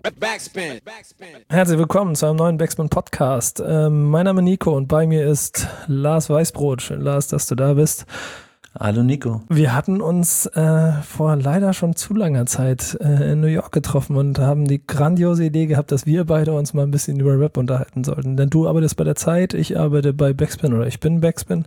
Backspin. Herzlich willkommen zu einem neuen Backspin-Podcast. Mein Name ist Nico und bei mir ist Lars Weißbrot. Schön, Lars, dass du da bist. Hallo Nico. Wir hatten uns vor leider schon zu langer Zeit in New York getroffen und haben die grandiose Idee gehabt, dass wir beide uns mal ein bisschen über Rap unterhalten sollten. Denn du arbeitest bei der Zeit, ich arbeite bei Backspin oder ich bin Backspin.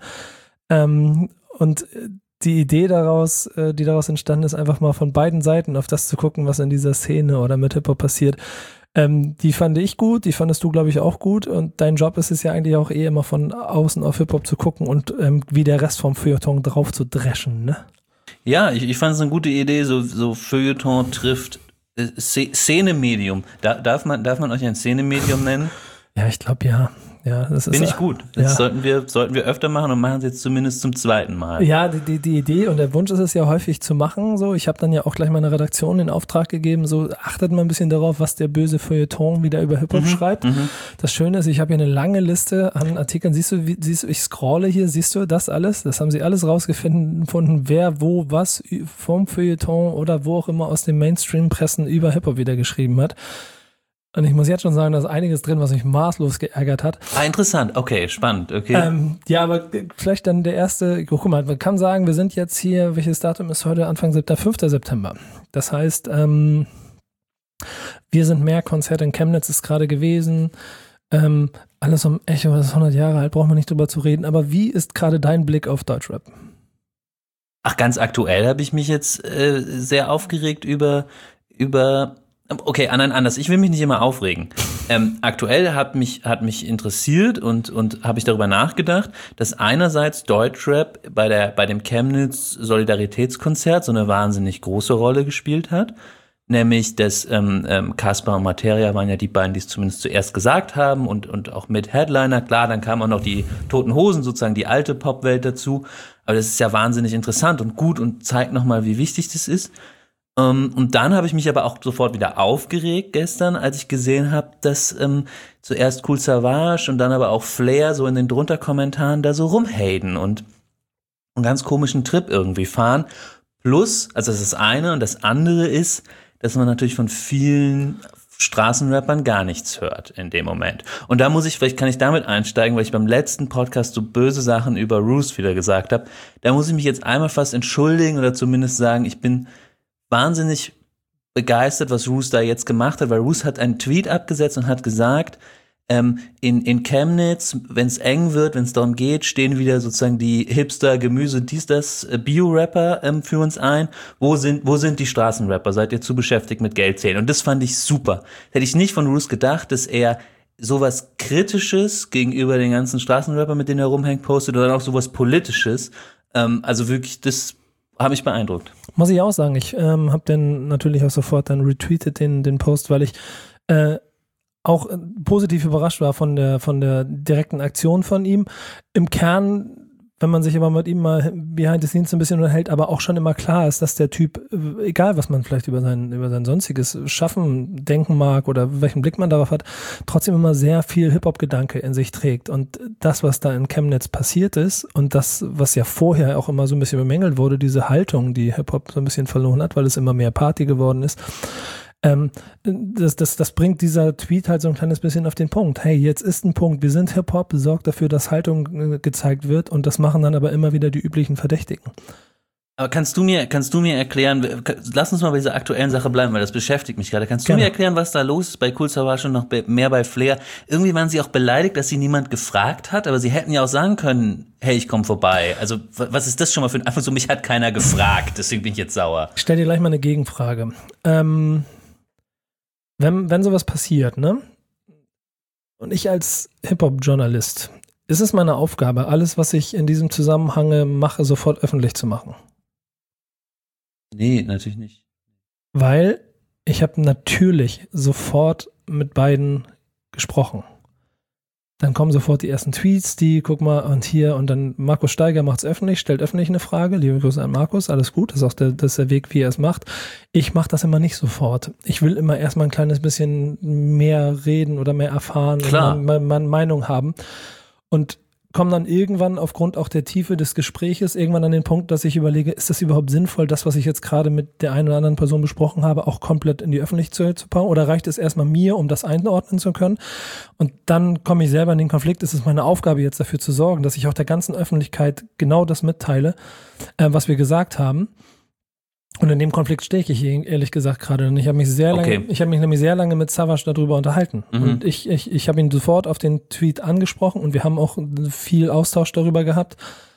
Und die Idee daraus, die daraus entstanden ist, einfach mal von beiden Seiten auf das zu gucken, was in dieser Szene oder mit Hip-Hop passiert. Die fand ich gut, die fandest du, glaube ich, auch gut. Und dein Job ist es ja eigentlich auch immer von außen auf Hip-Hop zu gucken und wie der Rest vom Feuilleton drauf zu dreschen, ne? Ja, ich fand es eine gute Idee, so Feuilleton trifft Szenemedium. Darf man euch ein Szenemedium nennen? Ja, ich glaube, ja. Ja, das ist, finde ich gut. Das ja. sollten wir öfter machen und machen es jetzt zumindest zum zweiten Mal. Ja, die Idee und der Wunsch ist es ja häufig zu machen. So, ich habe dann ja auch gleich meiner Redaktion den Auftrag gegeben, so achtet mal ein bisschen darauf, was der böse Feuilleton wieder über Hip-Hop schreibt. Das Schöne ist, ich habe hier eine lange Liste an Artikeln. Siehst du, ich scrolle hier, siehst du das alles? Das haben sie alles rausgefunden, wer, wo, was vom Feuilleton oder wo auch immer aus den Mainstream-Pressen über Hip-Hop wieder geschrieben hat. Und ich muss jetzt schon sagen, da ist einiges drin, was mich maßlos geärgert hat. Ah, interessant. Okay, spannend. Okay. Ja, aber vielleicht dann der erste, guck mal, man kann sagen, wir sind jetzt hier, welches Datum ist heute? Anfang 5. September. Das heißt, wir sind mehr Konzert in Chemnitz ist gerade gewesen. Alles um Echo, das ist 100 Jahre alt, brauchen wir nicht drüber zu reden. Aber wie ist gerade dein Blick auf Deutschrap? Ach, ganz aktuell habe ich mich jetzt sehr aufgeregt über okay, anders. Ich will mich nicht immer aufregen. Aktuell hat mich interessiert und habe ich darüber nachgedacht, dass einerseits Deutschrap bei dem Chemnitz Solidaritätskonzert so eine wahnsinnig große Rolle gespielt hat. Nämlich, dass Caspar und Materia waren ja die beiden, die es zumindest zuerst gesagt haben und auch mit Headliner. Klar, dann kamen auch noch die Toten Hosen, sozusagen die alte Popwelt dazu. Aber das ist ja wahnsinnig interessant und gut und zeigt nochmal, wie wichtig das ist. Und dann habe ich mich aber auch sofort wieder aufgeregt gestern, als ich gesehen habe, dass zuerst Kool Savas und dann aber auch Flair so in den Drunter-Kommentaren da so rumhaten und einen ganz komischen Trip irgendwie fahren. Plus, also das ist das eine und das andere ist, dass man natürlich von vielen Straßenrappern gar nichts hört in dem Moment. Und da vielleicht kann ich damit einsteigen, weil ich beim letzten Podcast so böse Sachen über Roos wieder gesagt habe. Da muss ich mich jetzt einmal fast entschuldigen oder zumindest sagen, ich bin wahnsinnig begeistert, was Roos da jetzt gemacht hat, weil Roos hat einen Tweet abgesetzt und hat gesagt, in Chemnitz, wenn es eng wird, wenn es darum geht, stehen wieder sozusagen die Hipster, Gemüse, Bio-Rapper für uns ein. Wo sind die Straßenrapper? Seid ihr zu beschäftigt mit Geld zählen? Und das fand ich super. Hätte ich nicht von Roos gedacht, dass er sowas Kritisches gegenüber den ganzen Straßenrapper, mit denen er rumhängt, postet, oder dann auch sowas Politisches. Also wirklich, das hat mich beeindruckt. Muss ich auch sagen, ich habe den natürlich auch sofort dann retweetet, den Post, weil ich auch positiv überrascht war von der direkten Aktion von ihm. Im Kern, wenn man sich aber mit ihm mal behind the scenes ein bisschen unterhält, aber auch schon immer klar ist, dass der Typ, egal was man vielleicht über sein sonstiges Schaffen denken mag oder welchen Blick man darauf hat, trotzdem immer sehr viel Hip-Hop-Gedanke in sich trägt. Und das, was da in Chemnitz passiert ist und das, was ja vorher auch immer so ein bisschen bemängelt wurde, diese Haltung, die Hip-Hop so ein bisschen verloren hat, weil es immer mehr Party geworden ist, das bringt dieser Tweet halt so ein kleines bisschen auf den Punkt. Hey, jetzt ist ein Punkt, wir sind Hip-Hop, sorgt dafür, dass Haltung gezeigt wird und das machen dann aber immer wieder die üblichen Verdächtigen. Aber kannst du mir erklären, lass uns mal bei dieser aktuellen Sache bleiben, weil das beschäftigt mich gerade. Kannst du mir erklären, was da los ist bei Kool Savas und noch mehr bei Flair? Irgendwie waren sie auch beleidigt, dass sie niemand gefragt hat, aber sie hätten ja auch sagen können, hey, ich komme vorbei. Also was ist das schon mal für einfach so, mich hat keiner gefragt, deswegen bin ich jetzt sauer. Ich stell dir gleich mal eine Gegenfrage. Wenn sowas passiert, ne? Und ich als Hip-Hop-Journalist, ist es meine Aufgabe, alles, was ich in diesem Zusammenhang mache, sofort öffentlich zu machen? Nee, natürlich nicht. Weil ich habe natürlich sofort mit beiden gesprochen. Dann kommen sofort die ersten Tweets, guck mal, und hier, und dann Markus Steiger macht es öffentlich, stellt öffentlich eine Frage. Liebe Grüße an Markus, alles gut, das ist auch das ist der Weg, wie er es macht. Ich mache das immer nicht sofort. Ich will immer erstmal ein kleines bisschen mehr reden oder mehr erfahren, Klar. Und meine Meinung haben. Und komme dann irgendwann aufgrund auch der Tiefe des Gespräches irgendwann an den Punkt, dass ich überlege, ist das überhaupt sinnvoll, das, was ich jetzt gerade mit der einen oder anderen Person besprochen habe, auch komplett in die Öffentlichkeit zu packen? Oder reicht es erstmal mir, um das einordnen zu können? Und dann komme ich selber in den Konflikt. Es ist meine Aufgabe, jetzt dafür zu sorgen, dass ich auch der ganzen Öffentlichkeit genau das mitteile, was wir gesagt haben. Und in dem Konflikt stehe ich ehrlich gesagt gerade. Und ich habe mich nämlich sehr lange mit Savas darüber unterhalten. Und ich habe ihn sofort auf den Tweet angesprochen und wir haben auch viel Austausch darüber gehabt,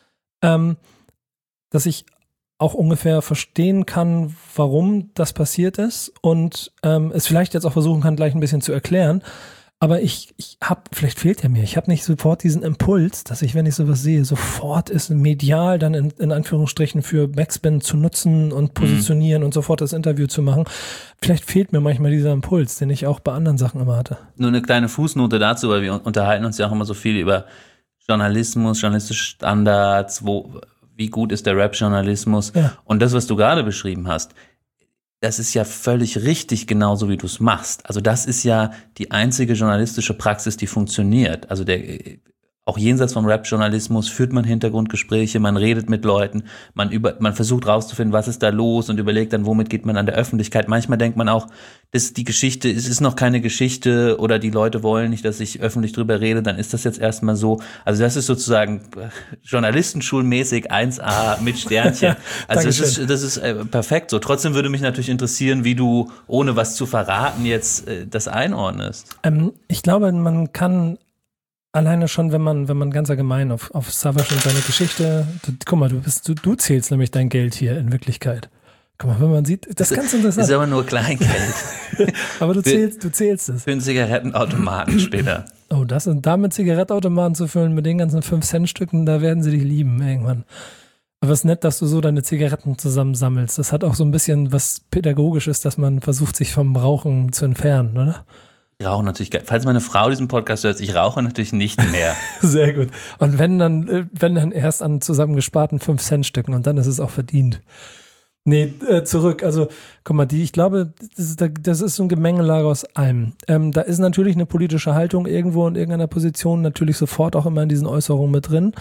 dass ich auch ungefähr verstehen kann, warum das passiert ist und es vielleicht jetzt auch versuchen kann, gleich ein bisschen zu erklären. Aber vielleicht fehlt er mir. Ich habe nicht sofort diesen Impuls, dass ich, wenn ich sowas sehe, sofort es medial dann in Anführungsstrichen für Backspin zu nutzen und positionieren und sofort das Interview zu machen. Vielleicht fehlt mir manchmal dieser Impuls, den ich auch bei anderen Sachen immer hatte. Nur eine kleine Fußnote dazu, weil wir unterhalten uns ja auch immer so viel über Journalismus, journalistische Standards, wie gut ist der Rap-Journalismus. Ja. Und das, was du gerade beschrieben hast, das ist ja völlig richtig, genauso wie du es machst. Also das ist ja die einzige journalistische Praxis, die funktioniert. Also auch jenseits vom Rap-Journalismus führt man Hintergrundgespräche, man redet mit Leuten, man versucht rauszufinden, was ist da los und überlegt dann, womit geht man an der Öffentlichkeit. Manchmal denkt man auch, es ist noch keine Geschichte oder die Leute wollen nicht, dass ich öffentlich drüber rede, dann ist das jetzt erstmal so. Also das ist sozusagen journalistenschulmäßig 1A mit Sternchen. Also das ist perfekt so. Trotzdem würde mich natürlich interessieren, wie du, ohne was zu verraten, jetzt das einordnest. Ich glaube, man kann alleine schon, wenn man ganz allgemein auf Savas und seine Geschichte, guck mal, du zählst nämlich dein Geld hier in Wirklichkeit. Guck mal, wenn man sieht, das ist ganz interessant. Ist aber nur Kleingeld. Aber du zählst es. Für einen Zigarettenautomaten später. Oh, damit Zigarettenautomaten zu füllen mit den ganzen 5-Cent-Stücken, da werden sie dich lieben irgendwann. Aber es ist nett, dass du so deine Zigaretten zusammensammelst. Das hat auch so ein bisschen was Pädagogisches, dass man versucht, sich vom Rauchen zu entfernen, oder? Ich rauche natürlich, falls meine Frau diesen Podcast hört, ich rauche natürlich nicht mehr. Sehr gut. Und wenn dann erst an zusammengesparten 5-Cent-Stücken und dann ist es auch verdient. Nee, zurück. Also, guck mal, ich glaube, das ist so ein Gemengelage aus allem. Da ist natürlich eine politische Haltung irgendwo in irgendeiner Position natürlich sofort auch immer in diesen Äußerungen mit drin.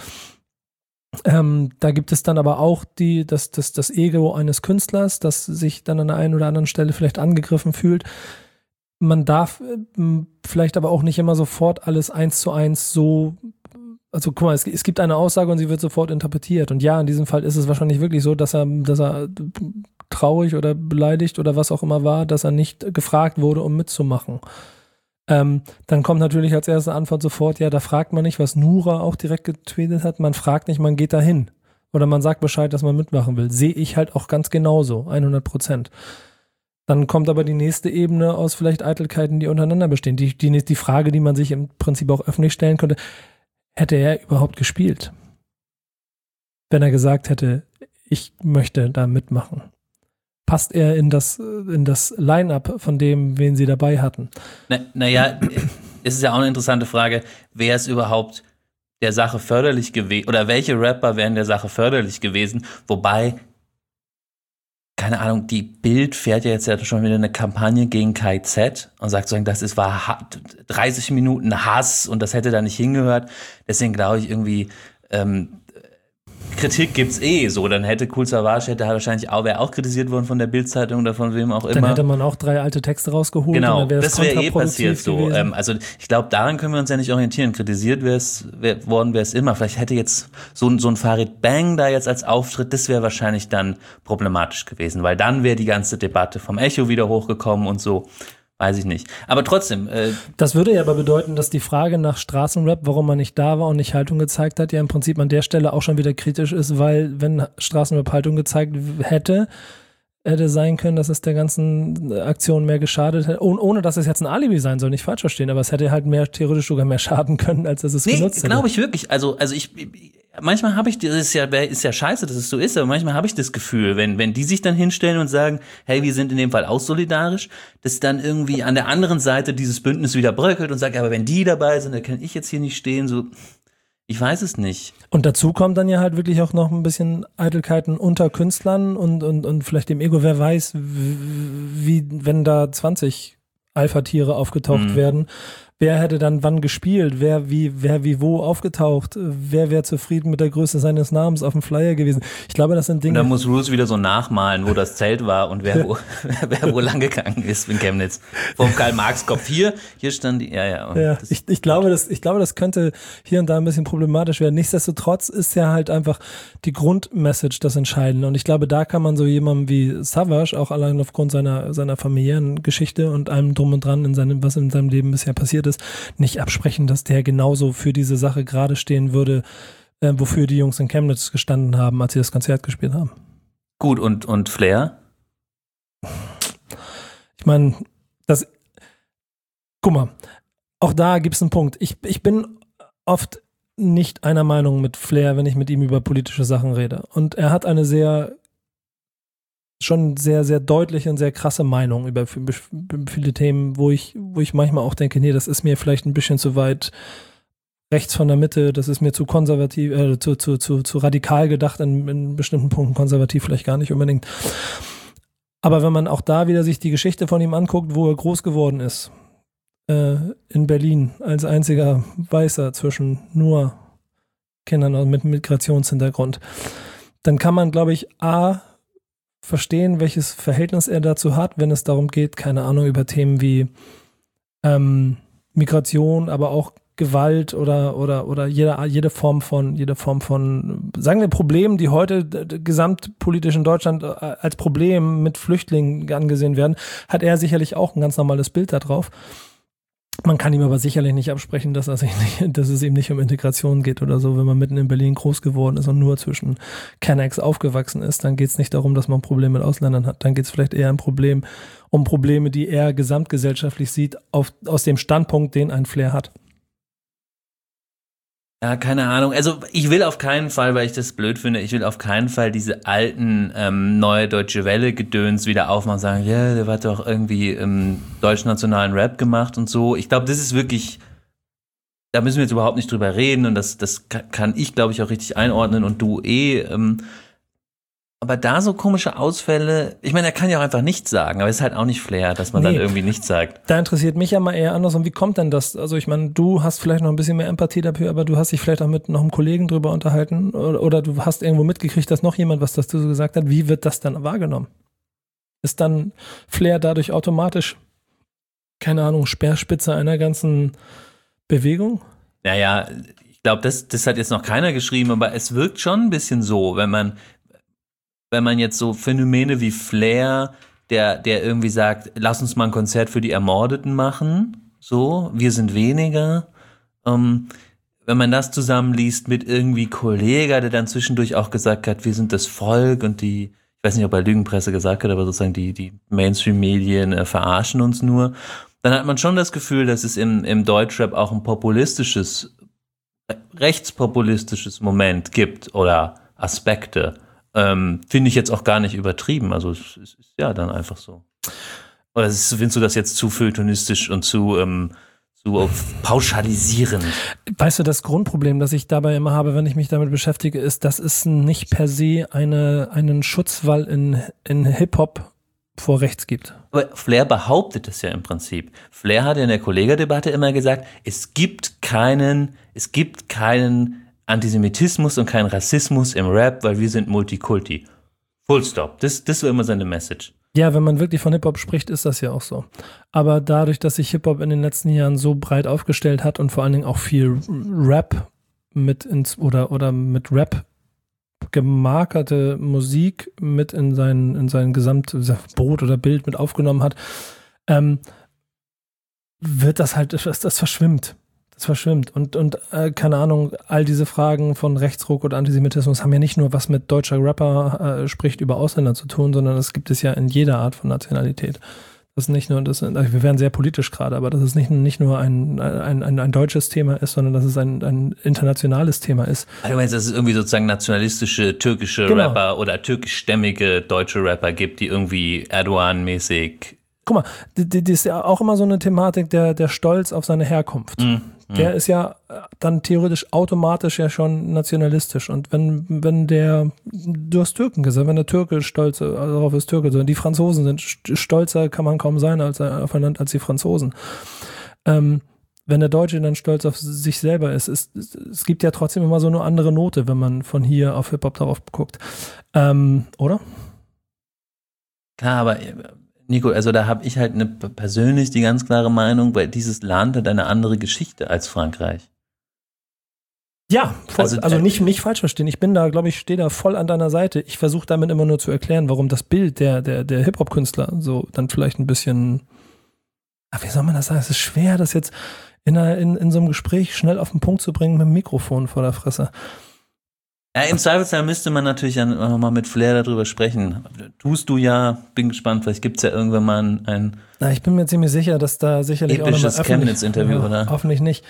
Da gibt es dann aber auch das Ego eines Künstlers, das sich dann an der einen oder anderen Stelle vielleicht angegriffen fühlt. Man darf vielleicht aber auch nicht immer sofort alles 1:1 so, also guck mal, es gibt eine Aussage und sie wird sofort interpretiert. Und ja, in diesem Fall ist es wahrscheinlich wirklich so, dass er traurig oder beleidigt oder was auch immer war, dass er nicht gefragt wurde, um mitzumachen. Dann kommt natürlich als erste Antwort sofort, ja, da fragt man nicht, was Nura auch direkt getweetet hat, man fragt nicht, man geht dahin. Oder man sagt Bescheid, dass man mitmachen will. Sehe ich halt auch ganz genauso, 100%. Dann kommt aber die nächste Ebene aus vielleicht Eitelkeiten, die untereinander bestehen. Die Frage, die man sich im Prinzip auch öffentlich stellen könnte, hätte er überhaupt gespielt? Wenn er gesagt hätte, ich möchte da mitmachen. Passt er in das Line-Up von dem, wen sie dabei hatten? Naja, es ist ja auch eine interessante Frage, wer ist überhaupt der Sache förderlich gewesen, oder welche Rapper wären der Sache förderlich gewesen, wobei, keine Ahnung, die Bild fährt ja jetzt ja schon wieder eine Kampagne gegen KZ und sagt so, war 30 Minuten Hass und das hätte da nicht hingehört. Deswegen glaube ich irgendwie, Kritik gibt's so. Dann hätte Kool Savas wäre auch kritisiert worden von der Bild-Zeitung oder von wem auch immer. Dann hätte man auch 3 alte Texte rausgeholt. Genau, und dann das wäre passiert so. Also ich glaube, daran können wir uns ja nicht orientieren. Kritisiert worden wäre es immer. Vielleicht hätte jetzt so ein Farid Bang da jetzt als Auftritt, das wäre wahrscheinlich dann problematisch gewesen, weil dann wäre die ganze Debatte vom Echo wieder hochgekommen und so. Weiß ich nicht. Aber trotzdem. Das würde ja aber bedeuten, dass die Frage nach Straßenrap, warum man nicht da war und nicht Haltung gezeigt hat, ja im Prinzip an der Stelle auch schon wieder kritisch ist, weil wenn Straßenrap Haltung gezeigt hätte sein können, dass es der ganzen Aktion mehr geschadet hätte. Ohne dass es jetzt ein Alibi sein soll, nicht falsch verstehen, aber es hätte halt theoretisch sogar mehr schaden können, als es genutzt hätte. Glaube ich wirklich. Also manchmal habe ich, ist ja scheiße, dass es so ist, aber manchmal habe ich das Gefühl, wenn die sich dann hinstellen und sagen, hey, wir sind in dem Fall auch solidarisch, dass dann irgendwie an der anderen Seite dieses Bündnis wieder bröckelt und sagt, aber wenn die dabei sind, dann kann ich jetzt hier nicht stehen, so, ich weiß es nicht. Und dazu kommt dann ja halt wirklich auch noch ein bisschen Eitelkeiten unter Künstlern und vielleicht dem Ego, wer weiß, wie, wenn da 20 Alpha-Tiere aufgetaucht werden, wer hätte dann wann gespielt, wer wie wo aufgetaucht, wer wäre zufrieden mit der Größe seines Namens auf dem Flyer gewesen. Ich glaube, das sind Dinge. Und dann muss Roos wieder so nachmalen, wo das Zelt war und wer wo lang gegangen ist in Chemnitz. Vom Karl-Marx-Kopf hier stand die, ja. Ich glaube, das könnte hier und da ein bisschen problematisch werden. Nichtsdestotrotz ist ja halt einfach die Grundmessage das Entscheidende. Und ich glaube, da kann man so jemandem wie Savage, auch allein aufgrund seiner familiären Geschichte und allem drum und dran, was in seinem Leben bisher passiert ist, nicht absprechen, dass der genauso für diese Sache gerade stehen würde, wofür die Jungs in Chemnitz gestanden haben, als sie das Konzert gespielt haben. Gut, und Flair? Ich meine, guck mal, auch da gibt es einen Punkt. Ich bin oft nicht einer Meinung mit Flair, wenn ich mit ihm über politische Sachen rede. Und er hat eine schon sehr, sehr deutliche und sehr krasse Meinung über viele Themen, wo ich manchmal auch denke, nee, das ist mir vielleicht ein bisschen zu weit rechts von der Mitte, das ist mir zu konservativ, zu radikal gedacht, in bestimmten Punkten konservativ vielleicht gar nicht unbedingt. Aber wenn man auch da wieder sich die Geschichte von ihm anguckt, wo er groß geworden ist, in Berlin als einziger Weißer zwischen nur Kindern mit Migrationshintergrund, dann kann man, glaube ich, verstehen, welches Verhältnis er dazu hat, wenn es darum geht, keine Ahnung, über Themen wie Migration, aber auch Gewalt oder jede Form von, sagen wir, Problemen, die heute gesamtpolitisch in Deutschland als Problem mit Flüchtlingen angesehen werden, hat er sicherlich auch ein ganz normales Bild darauf. Man kann ihm aber sicherlich nicht absprechen, dass es ihm nicht um Integration geht oder so. Wenn man mitten in Berlin groß geworden ist und nur zwischen Kennex aufgewachsen ist, dann geht es nicht darum, dass man Probleme mit Ausländern hat. Dann geht es vielleicht eher um Probleme, die er gesamtgesellschaftlich sieht, aus dem Standpunkt, den ein Flair hat. Ja, keine Ahnung. Also ich will auf keinen Fall, weil ich das blöd finde, diese alten neue Deutsche Welle-Gedöns wieder aufmachen und sagen, ja, der hat doch irgendwie deutschnationalen Rap gemacht und so. Ich glaube, das ist wirklich, da müssen wir jetzt überhaupt nicht drüber reden und das kann ich, glaube ich, auch richtig einordnen und du aber da so komische Ausfälle, ich meine, er kann ja auch einfach nichts sagen, aber es ist halt auch nicht Flair, dass man dann irgendwie nichts sagt. Da interessiert mich ja mal eher anders, und wie kommt denn das? Also ich meine, du hast vielleicht noch ein bisschen mehr Empathie dafür, aber du hast dich vielleicht auch mit noch einem Kollegen drüber unterhalten oder du hast irgendwo mitgekriegt, dass noch jemand was dazu so gesagt hat. Wie wird das dann wahrgenommen? Ist dann Flair dadurch automatisch, keine Ahnung, Speerspitze einer ganzen Bewegung? Naja, ich glaube, das hat jetzt noch keiner geschrieben, aber es wirkt schon ein bisschen so, wenn man jetzt so Phänomene wie Flair, der irgendwie sagt, lass uns mal ein Konzert für die Ermordeten machen, so, wir sind weniger, wenn man das zusammenliest mit irgendwie Kollega, der dann zwischendurch auch gesagt hat, wir sind das Volk und ich weiß nicht, ob er Lügenpresse gesagt hat, aber sozusagen die Mainstream-Medien verarschen uns nur, dann hat man schon das Gefühl, dass es im Deutschrap auch ein rechtspopulistisches Moment gibt oder Aspekte. Finde ich jetzt auch gar nicht übertrieben. Also es ist ja dann einfach so. Oder findest du das jetzt zu feuilletonistisch und zu pauschalisierend? Weißt du, das Grundproblem, das ich dabei immer habe, wenn ich mich damit beschäftige, ist, dass es nicht per se einen Schutzwall in Hip-Hop vor rechts gibt. Aber Flair behauptet es ja im Prinzip. Flair hat ja in der Kollega-Debatte immer gesagt, es gibt keinen Antisemitismus und kein Rassismus im Rap, weil wir sind Multikulti. Full stop. Das war immer seine Message. Ja, wenn man wirklich von Hip-Hop spricht, ist das ja auch so. Aber dadurch, dass sich Hip-Hop in den letzten Jahren so breit aufgestellt hat und vor allen Dingen auch viel Rap mit mit Rap gemarkerte Musik mit in sein Gesamtbrot oder Bild mit aufgenommen hat, wird das halt, das verschwimmt. Das verschwimmt. Und keine Ahnung, all diese Fragen von Rechtsruck oder Antisemitismus haben ja nicht nur was mit deutscher Rapper spricht über Ausländer zu tun, sondern das gibt es ja in jeder Art von Nationalität. Das ist nicht nur, wir werden sehr politisch gerade, aber dass es nicht nur ein deutsches Thema ist, sondern dass es ein internationales Thema ist. Du meinst, dass es irgendwie sozusagen nationalistische türkische Rapper oder türkischstämmige deutsche Rapper gibt, die irgendwie Erdogan-mäßig. Guck mal, das ist ja auch immer so eine Thematik, der Stolz auf seine Herkunft. Der ist ja dann theoretisch automatisch ja schon nationalistisch. Und du hast Türken gesagt, wenn der Türke stolz darauf ist, Türke, sondern die Franzosen sind stolzer, kann man kaum sein auf ein Land als die Franzosen. wenn der Deutsche dann stolz auf sich selber ist, es gibt ja trotzdem immer so eine andere Note, wenn man von hier auf Hip-Hop darauf guckt. Oder? Klar, aber Nico, also da habe ich halt persönlich die ganz klare Meinung, weil dieses Land hat eine andere Geschichte als Frankreich. Ja, voll, also nicht falsch verstehen. Ich bin da, glaube ich, stehe da voll an deiner Seite. Ich versuche damit immer nur zu erklären, warum das Bild der Hip-Hop-Künstler so dann vielleicht ein bisschen, wie soll man das sagen? Es ist schwer, das jetzt in so einem Gespräch schnell auf den Punkt zu bringen mit dem Mikrofon vor der Fresse. Ja, im Zweifelsfall müsste man natürlich dann auch mal mit Flair darüber sprechen. Tust du ja, bin gespannt, vielleicht gibt es ja irgendwann mal ein ich bin mir ziemlich sicher, dass da sicherlich auch noch mal Chemnitz-Interview, oder? Hoffentlich nicht.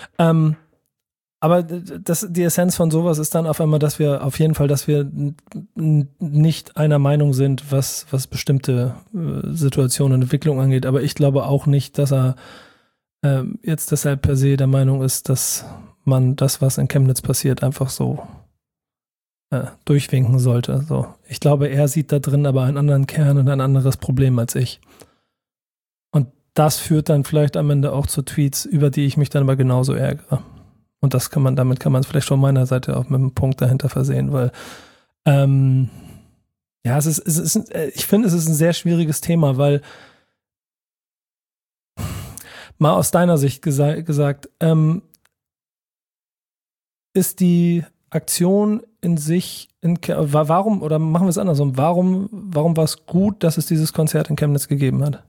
Aber die Essenz von sowas ist dann auf einmal, dass wir auf jeden Fall, dass wir nicht einer Meinung sind, was bestimmte Situationen und Entwicklungen angeht. Aber ich glaube auch nicht, dass er jetzt deshalb per se der Meinung ist, dass man das, was in Chemnitz passiert, einfach so durchwinken sollte. So. Ich glaube, er sieht da drin aber einen anderen Kern und ein anderes Problem als ich. Und das führt dann vielleicht am Ende auch zu Tweets, über die ich mich dann aber genauso ärgere. Und damit kann man es vielleicht von meiner Seite auch mit einem Punkt dahinter versehen, weil ich finde, es ist ein sehr schwieriges Thema, weil mal aus deiner Sicht gesagt, ist die Aktion in sich, warum, oder machen wir es andersrum, warum war es gut, dass es dieses Konzert in Chemnitz gegeben hat?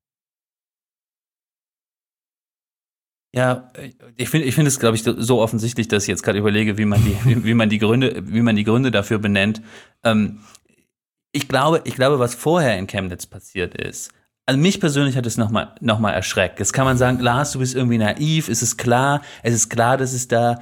Ja, ich finde es, glaube ich, so offensichtlich, dass ich jetzt gerade überlege, wie man die Gründe dafür benennt. Ich glaube, was vorher in Chemnitz passiert ist, also mich persönlich hat es noch mal erschreckt. Jetzt kann man sagen, Lars, du bist irgendwie naiv, es ist klar, dass es da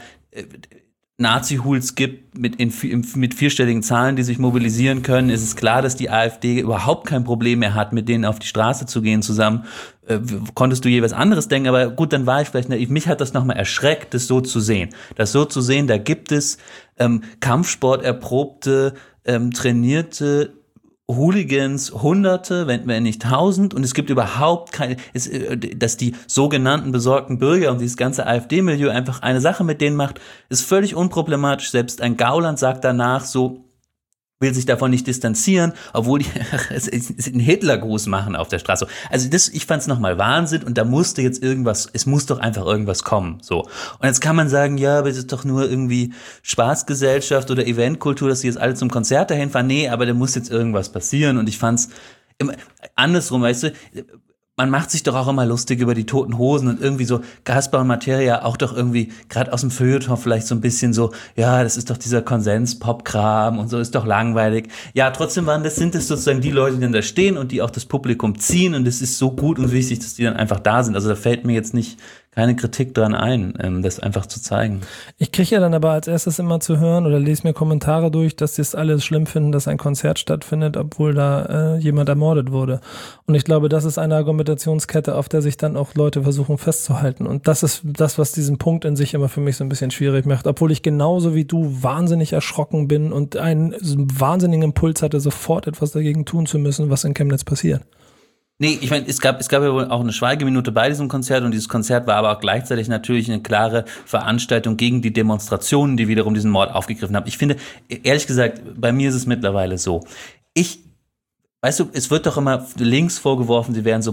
Nazi-Hools gibt mit vierstelligen Zahlen, die sich mobilisieren können. Es ist klar, dass die AfD überhaupt kein Problem mehr hat, mit denen auf die Straße zu gehen zusammen. Konntest du je was anderes denken, aber gut, dann war ich vielleicht naiv. Mich hat das nochmal erschreckt, das so zu sehen. Da gibt es Kampfsport erprobte, trainierte Hooligans, Hunderte, wenn nicht 1000, und es gibt überhaupt keine, dass die sogenannten besorgten Bürger und dieses ganze AfD-Milieu einfach eine Sache mit denen macht, ist völlig unproblematisch. Selbst ein Gauland sagt danach so, will sich davon nicht distanzieren, obwohl die einen Hitlergruß machen auf der Straße. Also ich fand's nochmal Wahnsinn, und da musste jetzt es muss doch einfach irgendwas kommen, so. Und jetzt kann man sagen, ja, aber es ist doch nur irgendwie Spaßgesellschaft oder Eventkultur, dass die jetzt alle zum Konzert dahin fahren. Nee, aber da muss jetzt irgendwas passieren, und ich fand's andersrum, weißt du, man macht sich doch auch immer lustig über die Toten Hosen, und irgendwie so Gaspar und Materia auch doch irgendwie, gerade aus dem Feuilleton vielleicht so ein bisschen so, ja, das ist doch dieser Konsens-Pop-Kram und so, ist doch langweilig. Ja, trotzdem sind es sozusagen die Leute, die dann da stehen und die auch das Publikum ziehen, und es ist so gut und wichtig, dass die dann einfach da sind. Also da fällt mir jetzt keine Kritik dran ein, das einfach zu zeigen. Ich kriege ja dann aber als erstes immer zu hören oder lese mir Kommentare durch, dass die es alle schlimm finden, dass ein Konzert stattfindet, obwohl da jemand ermordet wurde. Und ich glaube, das ist eine Argumentationskette, auf der sich dann auch Leute versuchen festzuhalten. Und das ist das, was diesen Punkt in sich immer für mich so ein bisschen schwierig macht. Obwohl ich genauso wie du wahnsinnig erschrocken bin und einen wahnsinnigen Impuls hatte, sofort etwas dagegen tun zu müssen, was in Chemnitz passiert. Nee, ich meine, es gab ja wohl auch eine Schweigeminute bei diesem Konzert, und dieses Konzert war aber auch gleichzeitig natürlich eine klare Veranstaltung gegen die Demonstrationen, die wiederum diesen Mord aufgegriffen haben. Ich finde, ehrlich gesagt, bei mir ist es mittlerweile so. Weißt du, es wird doch immer links vorgeworfen, sie wären so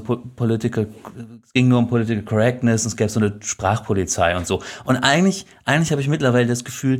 es ging nur um Political Correctness, und es gäbe so eine Sprachpolizei und so. Und eigentlich habe ich mittlerweile das Gefühl,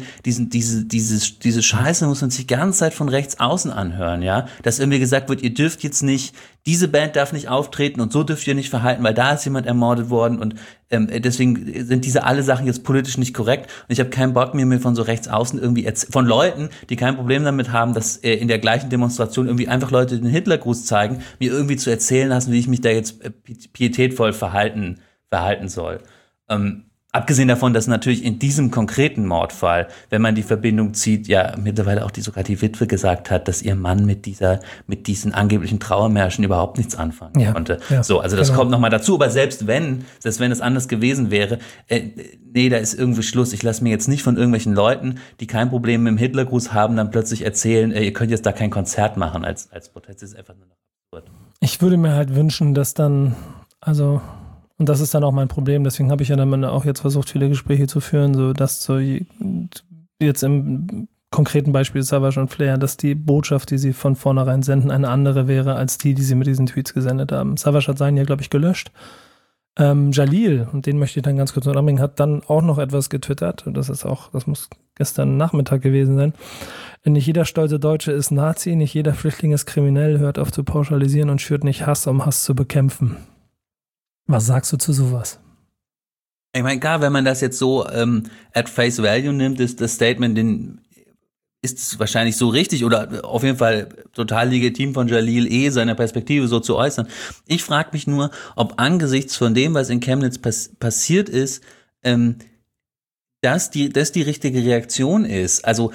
diese Scheiße muss man sich die ganze Zeit von rechts außen anhören, ja? Dass irgendwie gesagt wird, ihr dürft jetzt nicht, diese Band darf nicht auftreten und so dürft ihr nicht verhalten, weil da ist jemand ermordet worden, und deswegen sind diese alle Sachen jetzt politisch nicht korrekt, und ich habe keinen Bock mir von so rechts außen irgendwie von Leuten, die kein Problem damit haben, dass in der gleichen Demonstration irgendwie einfach Leute den Hitlergruß zeigen, mir irgendwie zu erzählen lassen, wie ich mich da jetzt pietätvoll verhalten soll. Abgesehen davon, dass natürlich in diesem konkreten Mordfall, wenn man die Verbindung zieht, ja mittlerweile auch sogar die Witwe gesagt hat, dass ihr Mann mit diesen angeblichen Trauermärschen überhaupt nichts anfangen konnte. Ja, so, also das kommt nochmal dazu. Aber selbst wenn es anders gewesen wäre, nee, da ist irgendwie Schluss. Ich lasse mir jetzt nicht von irgendwelchen Leuten, die kein Problem mit dem Hitlergruß haben, dann plötzlich erzählen, ihr könnt jetzt da kein Konzert machen als Protest. Das ist einfach nur noch absurd. Ich würde mir halt wünschen, dass dann, also Und das ist dann auch mein Problem. Deswegen habe ich ja dann auch jetzt versucht, viele Gespräche zu führen, so dass so jetzt im konkreten Beispiel Savage und Flair, dass die Botschaft, die sie von vornherein senden, eine andere wäre als die sie mit diesen Tweets gesendet haben. Savage hat seinen ja, glaube ich, gelöscht. Jalil, und den möchte ich dann ganz kurz noch anbringen, hat dann auch noch etwas getwittert. Und das muss gestern Nachmittag gewesen sein. Nicht jeder stolze Deutsche ist Nazi, nicht jeder Flüchtling ist kriminell, hört auf zu pauschalisieren und schürt nicht Hass, um Hass zu bekämpfen. Was sagst du zu sowas? Ich meine, klar, wenn man das jetzt so at face value nimmt, ist das Statement, ist es wahrscheinlich so richtig oder auf jeden Fall total legitim von Jalil seine Perspektive so zu äußern. Ich frage mich nur, ob angesichts von dem, was in Chemnitz passiert ist, dass die richtige Reaktion ist. Also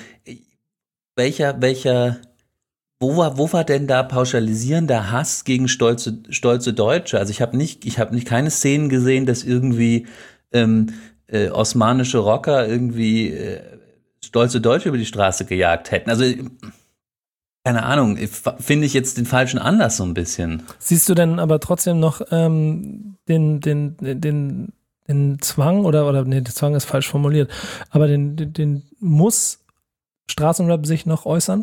wo war denn da pauschalisierender Hass gegen stolze Deutsche? Also ich habe keine Szenen gesehen, dass irgendwie osmanische Rocker irgendwie stolze Deutsche über die Straße gejagt hätten. Also, keine Ahnung, finde ich jetzt den falschen Anlass so ein bisschen. Siehst du denn aber trotzdem noch den Zwang oder nee, der Zwang ist falsch formuliert, aber den muss Straßenrap sich noch äußern?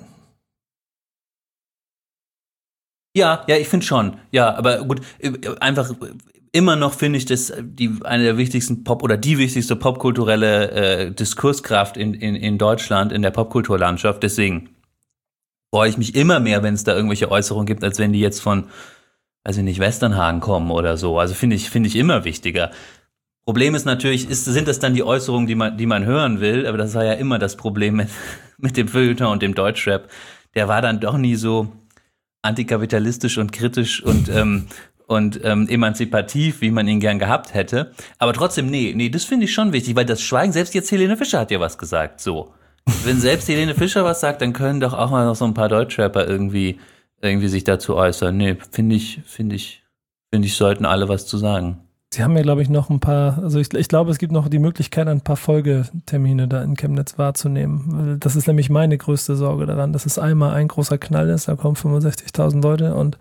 Ja, ich finde schon. Ja, aber gut, einfach immer noch finde ich das eine der wichtigsten die wichtigste popkulturelle Diskurskraft in Deutschland, in der Popkulturlandschaft. Deswegen freue ich mich immer mehr, wenn es da irgendwelche Äußerungen gibt, als wenn die jetzt von, weiß ich nicht, Westernhagen kommen oder so. Also finde ich immer wichtiger. Problem ist natürlich, sind das dann die Äußerungen, die man hören will, aber das war ja immer das Problem mit dem Feuilleton und dem Deutschrap. Der war dann doch nie so antikapitalistisch und kritisch und emanzipativ, wie man ihn gern gehabt hätte. Aber trotzdem, nee, das finde ich schon wichtig, weil das Schweigen, selbst jetzt Helene Fischer hat ja was gesagt, so. Wenn selbst Helene Fischer was sagt, dann können doch auch mal noch so ein paar Deutschrapper irgendwie sich dazu äußern. Nee, finde ich, sollten alle was zu sagen. Sie haben ja, glaube ich, noch ein paar, also ich glaube, es gibt noch die Möglichkeit, ein paar Folgetermine da in Chemnitz wahrzunehmen. Das ist nämlich meine größte Sorge daran, dass es einmal ein großer Knall ist, da kommen 65.000 Leute und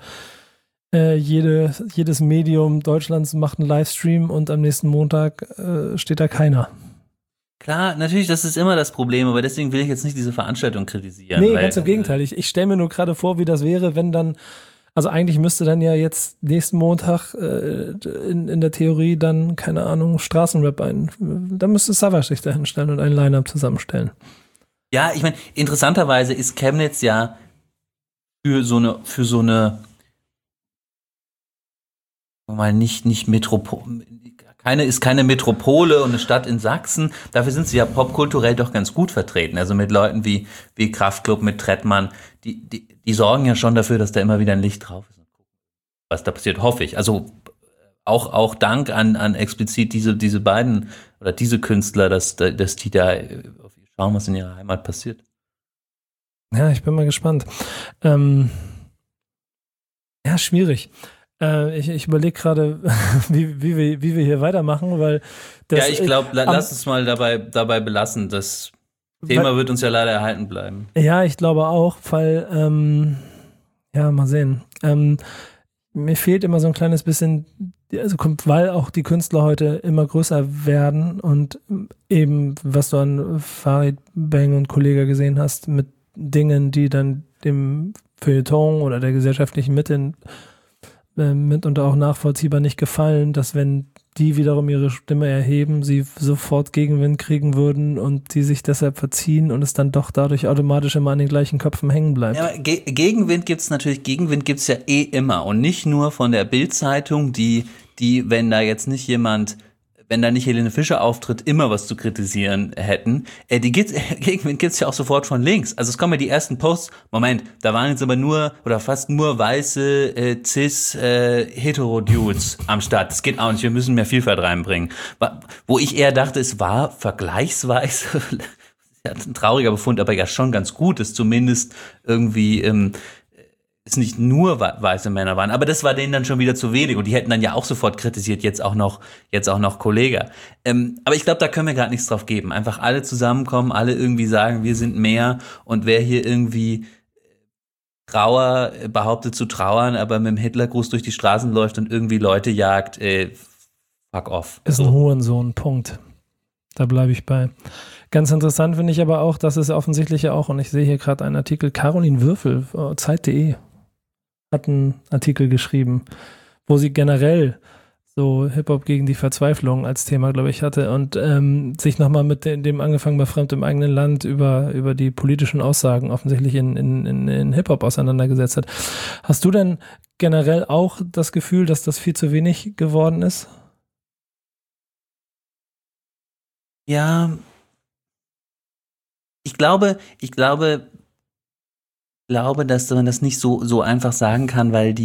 jedes Medium Deutschlands macht einen Livestream und am nächsten Montag steht da keiner. Klar, natürlich, das ist immer das Problem, aber deswegen will ich jetzt nicht diese Veranstaltung kritisieren. Nee, ganz im Gegenteil. Ich stelle mir nur gerade vor, wie das wäre, wenn dann, also eigentlich müsste dann ja jetzt nächsten Montag in der Theorie dann, keine Ahnung, Straßenrap da müsste Savage sich da hinstellen und ein Line-Up zusammenstellen. Ja, ich meine, interessanterweise ist Chemnitz ja für so eine nicht Metropole, ist keine Metropole und eine Stadt in Sachsen. Dafür sind sie ja popkulturell doch ganz gut vertreten. Also mit Leuten wie Kraftklub, mit Trettmann, die sorgen ja schon dafür, dass da immer wieder ein Licht drauf ist. Was da passiert, hoffe ich. Also auch Dank an explizit diese beiden oder diese Künstler, dass die da schauen, was in ihrer Heimat passiert. Ja, ich bin mal gespannt. Ja, schwierig. Ich überlege gerade, wie wir hier weitermachen, weil ich glaube, lass uns mal dabei belassen. Das Thema wird uns ja leider erhalten bleiben. Ja, ich glaube auch, weil, mal sehen. Mir fehlt immer so ein kleines bisschen, also weil auch die Künstler heute immer größer werden und eben, was du an Farid Bang und Kollega gesehen hast, mit Dingen, die dann dem Feuilleton oder der gesellschaftlichen Mitte mitunter auch nachvollziehbar nicht gefallen, dass wenn die wiederum ihre Stimme erheben, sie sofort Gegenwind kriegen würden und die sich deshalb verziehen und es dann doch dadurch automatisch immer an den gleichen Köpfen hängen bleibt. Ja, aber Gegenwind gibt's ja immer und nicht nur von der Bild-Zeitung, die wenn da nicht Helene Fischer auftritt, immer was zu kritisieren hätten. Gegenwind gibt's ja auch sofort von links. Also es kommen ja die ersten Posts, Moment, da waren jetzt aber nur oder fast nur weiße, cis-Hetero-Dudes am Start. Das geht auch nicht, wir müssen mehr Vielfalt reinbringen. Wo ich eher dachte, es war vergleichsweise, ja, ein trauriger Befund, aber ja schon ganz gut, dass zumindest irgendwie es nicht nur weiße Männer waren, aber das war denen dann schon wieder zu wenig und die hätten dann ja auch sofort kritisiert, jetzt auch noch Kollega. Aber ich glaube, da können wir gerade nichts drauf geben. Einfach alle zusammenkommen, alle irgendwie sagen, wir sind mehr und wer hier irgendwie behauptet zu trauern, aber mit dem Hitlergruß durch die Straßen läuft und irgendwie Leute jagt, fuck off. Ist ein Hurensohn, Punkt. Da bleibe ich bei. Ganz interessant finde ich aber auch, dass es offensichtlich ja auch, und ich sehe hier gerade einen Artikel, Caroline Würfel, Zeit.de, hat einen Artikel geschrieben, wo sie generell so Hip-Hop gegen die Verzweiflung als Thema, glaube ich, hatte und sich nochmal mit dem angefangen bei Fremd im eigenen Land über die politischen Aussagen offensichtlich in Hip-Hop auseinandergesetzt hat. Hast du denn generell auch das Gefühl, dass das viel zu wenig geworden ist? Ja, ich glaube, dass man das nicht so einfach sagen kann, weil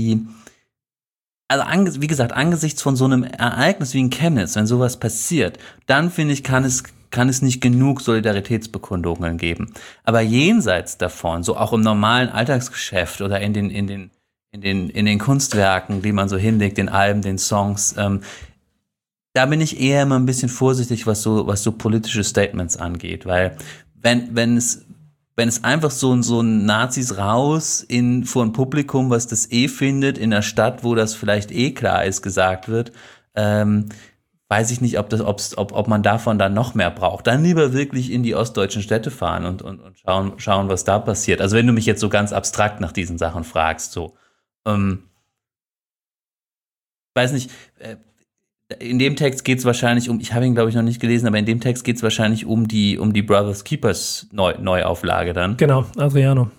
wie gesagt, angesichts von so einem Ereignis wie in Chemnitz, wenn sowas passiert, dann finde ich, kann es nicht genug Solidaritätsbekundungen geben. Aber jenseits davon, so auch im normalen Alltagsgeschäft oder in den Kunstwerken, die man so hinlegt, den Alben, den Songs, da bin ich eher immer ein bisschen vorsichtig, was so politische Statements angeht, weil wenn es einfach so ein Nazis raus vor ein Publikum, was das findet, in einer Stadt, wo das vielleicht klar ist, gesagt wird, weiß ich nicht, ob man davon dann noch mehr braucht. Dann lieber wirklich in die ostdeutschen Städte fahren und schauen, was da passiert. Also wenn du mich jetzt so ganz abstrakt nach diesen Sachen fragst, so. Weiß nicht, in dem Text geht es wahrscheinlich ich habe ihn glaube ich noch nicht gelesen, aber in dem Text geht es wahrscheinlich um die Brothers Keepers Neuauflage dann. Genau, Adriano.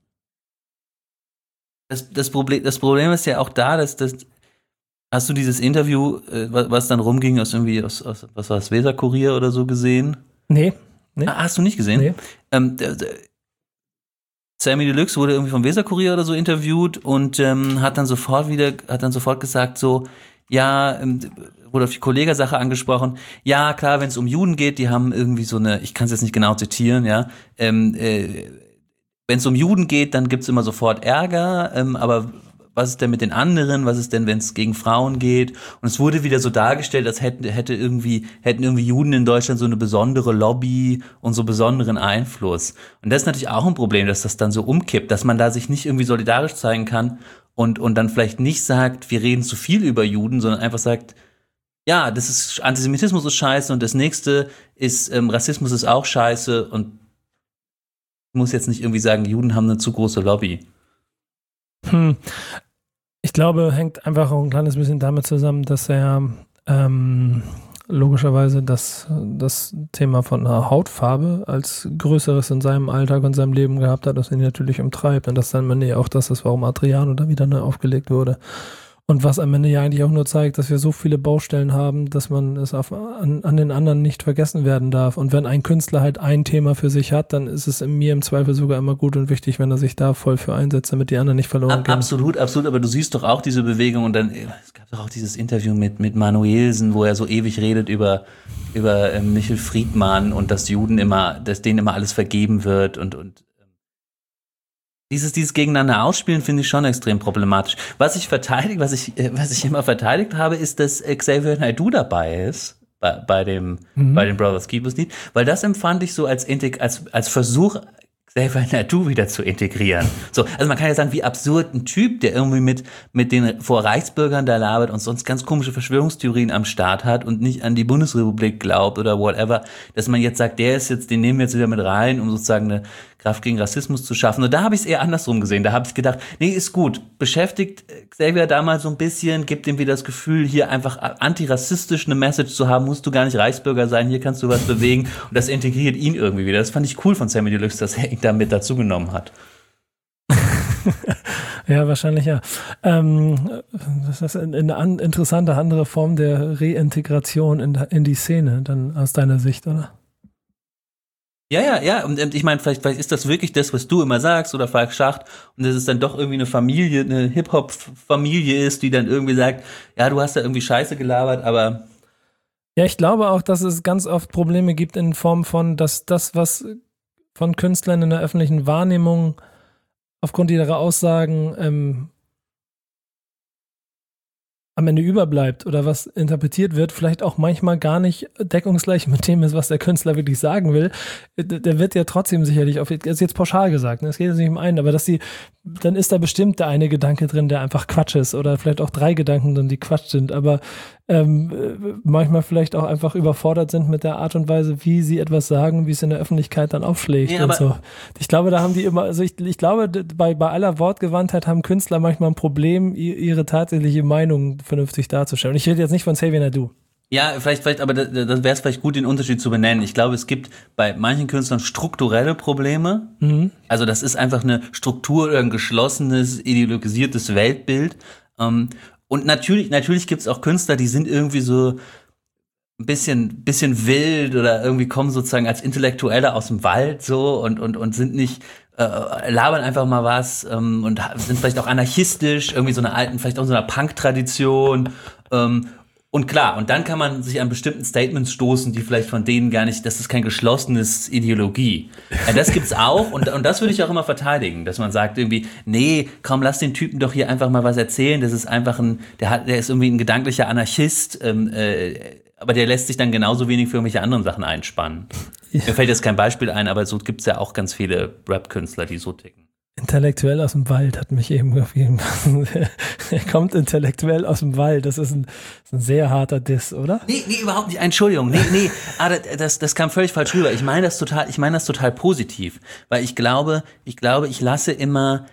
Das Problem ist ja auch da, dass hast du dieses Interview, was dann rumging, aus was war das, Weser-Kurier oder so gesehen? Nee. Hast du nicht gesehen? Nee. Samy Deluxe wurde irgendwie vom Weser-Kurier oder so interviewt und hat dann sofort gesagt so, ja, wurde auf die Kollega-Sache angesprochen. Ja, klar, wenn es um Juden geht, die haben irgendwie so eine, ich kann es jetzt nicht genau zitieren, ja, wenn es um Juden geht, dann gibt's immer sofort Ärger, aber was ist denn mit den anderen? Was ist denn, wenn es gegen Frauen geht? Und es wurde wieder so dargestellt, als hätten irgendwie Juden in Deutschland so eine besondere Lobby und so besonderen Einfluss. Und das ist natürlich auch ein Problem, dass das dann so umkippt, dass man da sich nicht irgendwie solidarisch zeigen kann und dann vielleicht nicht sagt, wir reden zu viel über Juden, sondern einfach sagt, ja, Antisemitismus ist scheiße und das nächste ist, Rassismus ist auch scheiße und ich muss jetzt nicht irgendwie sagen, Juden haben eine zu große Lobby. Ich glaube, hängt einfach auch ein kleines bisschen damit zusammen, dass er logischerweise das Thema von einer Hautfarbe als Größeres in seinem Alltag und seinem Leben gehabt hat, das ihn natürlich umtreibt. Und das dann am Ende ja auch das ist, warum Adriano da wieder neu aufgelegt wurde. Und was am Ende ja eigentlich auch nur zeigt, dass wir so viele Baustellen haben, dass man es an den anderen nicht vergessen werden darf. Und wenn ein Künstler halt ein Thema für sich hat, dann ist es mir im Zweifel sogar immer gut und wichtig, wenn er sich da voll für einsetzt, damit die anderen nicht verloren gehen. Absolut, aber du siehst doch auch diese Bewegung und dann, es gab doch auch dieses Interview mit Manuelsen, wo er so ewig redet über Michel Friedmann und dass denen immer alles vergeben wird und Dieses Gegeneinander ausspielen finde ich schon extrem problematisch. Was ich immer verteidigt habe, ist, dass Xavier Naidoo dabei ist bei den Brothers Keepers Lied, weil das empfand ich so als Versuch, Xavier Naidoo wieder zu integrieren. So, also man kann ja sagen, wie absurd ein Typ, der irgendwie mit den vor Reichsbürgern da labert und sonst ganz komische Verschwörungstheorien am Start hat und nicht an die Bundesrepublik glaubt oder whatever, dass man jetzt sagt, den nehmen wir jetzt wieder mit rein, um sozusagen eine Kraft gegen Rassismus zu schaffen. Und da habe ich es eher andersrum gesehen. Da habe ich gedacht, nee, ist gut. Beschäftigt Xavier da mal so ein bisschen, gibt ihm wieder das Gefühl, hier einfach antirassistisch eine Message zu haben, musst du gar nicht Reichsbürger sein, hier kannst du was bewegen. Und das integriert ihn irgendwie wieder. Das fand ich cool von Samy Deluxe, dass er ihn da mit dazu genommen hat. Ja, wahrscheinlich ja. Das ist eine interessante andere Form der Reintegration in die Szene, dann aus deiner Sicht, oder? Ja. Und ich meine, vielleicht ist das wirklich das, was du immer sagst, oder Falk Schacht, und dass es dann doch irgendwie eine Hip-Hop-Familie ist, die dann irgendwie sagt, ja, du hast da irgendwie Scheiße gelabert, aber... Ja, ich glaube auch, dass es ganz oft Probleme gibt in Form von, dass das, was von Künstlern in der öffentlichen Wahrnehmung aufgrund ihrer Aussagen am Ende überbleibt oder was interpretiert wird, vielleicht auch manchmal gar nicht deckungsgleich mit dem ist, was der Künstler wirklich sagen will. Der wird ja trotzdem sicherlich, das ist jetzt pauschal gesagt, ne? Es geht jetzt nicht um einen, aber dann ist da bestimmt der eine Gedanke drin, der einfach Quatsch ist oder vielleicht auch 3 Gedanken drin, die Quatsch sind, aber manchmal vielleicht auch einfach überfordert sind mit der Art und Weise, wie sie etwas sagen, wie es in der Öffentlichkeit dann aufschlägt und so. Ich glaube, da haben die immer, also ich glaube, bei aller Wortgewandtheit haben Künstler manchmal ein Problem, ihre tatsächliche Meinung vernünftig darzustellen. Und ich rede jetzt nicht von Xavier Naidoo. Ja, vielleicht, aber das wäre es vielleicht gut, den Unterschied zu benennen. Ich glaube, es gibt bei manchen Künstlern strukturelle Probleme. Also das ist einfach eine Struktur oder ein geschlossenes, ideologisiertes Weltbild. Und natürlich gibt es auch Künstler, die sind irgendwie so ein bisschen wild oder irgendwie kommen sozusagen als Intellektuelle aus dem Wald so und sind nicht, labern einfach mal was und sind vielleicht auch anarchistisch, irgendwie so eine alten, vielleicht auch so einer Punk-Tradition. Und klar, und dann kann man sich an bestimmten Statements stoßen, die vielleicht von denen gar nicht, das ist kein geschlossenes Ideologie. Ja, das gibt's auch und das würde ich auch immer verteidigen, dass man sagt irgendwie, nee, komm, lass den Typen doch hier einfach mal was erzählen, das ist einfach der ist irgendwie ein gedanklicher Anarchist, aber der lässt sich dann genauso wenig für irgendwelche anderen Sachen einspannen. Ja. Mir fällt jetzt kein Beispiel ein, aber so gibt's ja auch ganz viele Rap-Künstler, die so ticken. Intellektuell aus dem Wald hat mich eben gefallen. Er kommt intellektuell aus dem Wald. Das ist ein sehr harter Diss, oder? Nee, überhaupt nicht. Entschuldigung. Nee. Das kam völlig falsch rüber. Ich meine das total positiv. Weil ich glaube, ich lasse immer,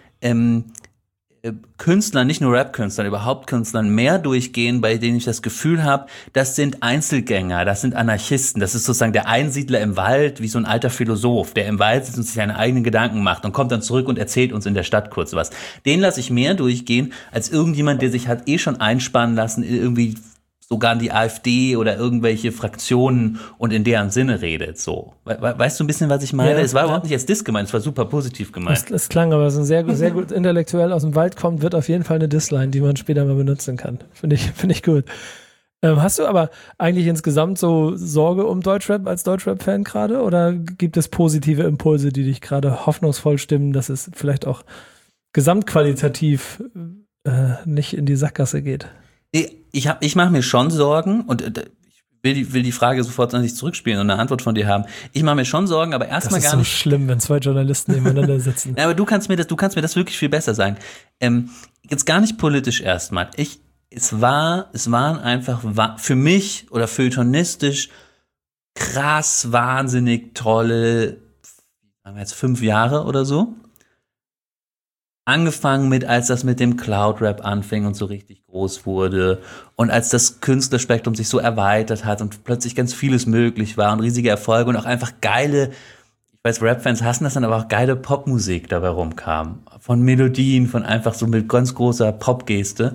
Künstlern, nicht nur Rap-Künstlern, überhaupt Künstlern mehr durchgehen, bei denen ich das Gefühl habe, das sind Einzelgänger, das sind Anarchisten, das ist sozusagen der Einsiedler im Wald, wie so ein alter Philosoph, der im Wald sitzt und sich seine eigenen Gedanken macht und kommt dann zurück und erzählt uns in der Stadt kurz was. Den lasse ich mehr durchgehen, als irgendjemand, der sich hat schon einspannen lassen, irgendwie sogar in die AfD oder irgendwelche Fraktionen und in deren Sinne redet, so. Weißt du ein bisschen, was ich meine? Ja, es war überhaupt nicht als Diss gemeint, es war super positiv gemeint. Es klang aber so sehr gut intellektuell aus dem Wald kommt, wird auf jeden Fall eine Dissline, die man später mal benutzen kann. Finde ich gut. Hast du aber eigentlich insgesamt so Sorge um Deutschrap als Deutschrap-Fan gerade? Oder gibt es positive Impulse, die dich gerade hoffnungsvoll stimmen, dass es vielleicht auch gesamtqualitativ nicht in die Sackgasse geht? Ich mache mir schon Sorgen und ich will die Frage sofort an dich zurückspielen und eine Antwort von dir haben. Ich mache mir schon Sorgen, aber erstmal gar nicht. Das ist so schlimm, wenn zwei Journalisten nebeneinander sitzen. Ja, aber du kannst mir das wirklich viel besser sagen. Jetzt gar nicht politisch erstmal. Es waren einfach für mich oder feuilletonistisch krass, wahnsinnig tolle, sagen wir jetzt 5 Jahre oder so. Angefangen mit, als das mit dem Cloud-Rap anfing und so richtig groß wurde und als das Künstlerspektrum sich so erweitert hat und plötzlich ganz vieles möglich war und riesige Erfolge und auch einfach geile, ich weiß, Rap-Fans hassen das dann, aber auch geile Popmusik dabei rumkam. Von Melodien, von einfach so mit ganz großer Popgeste.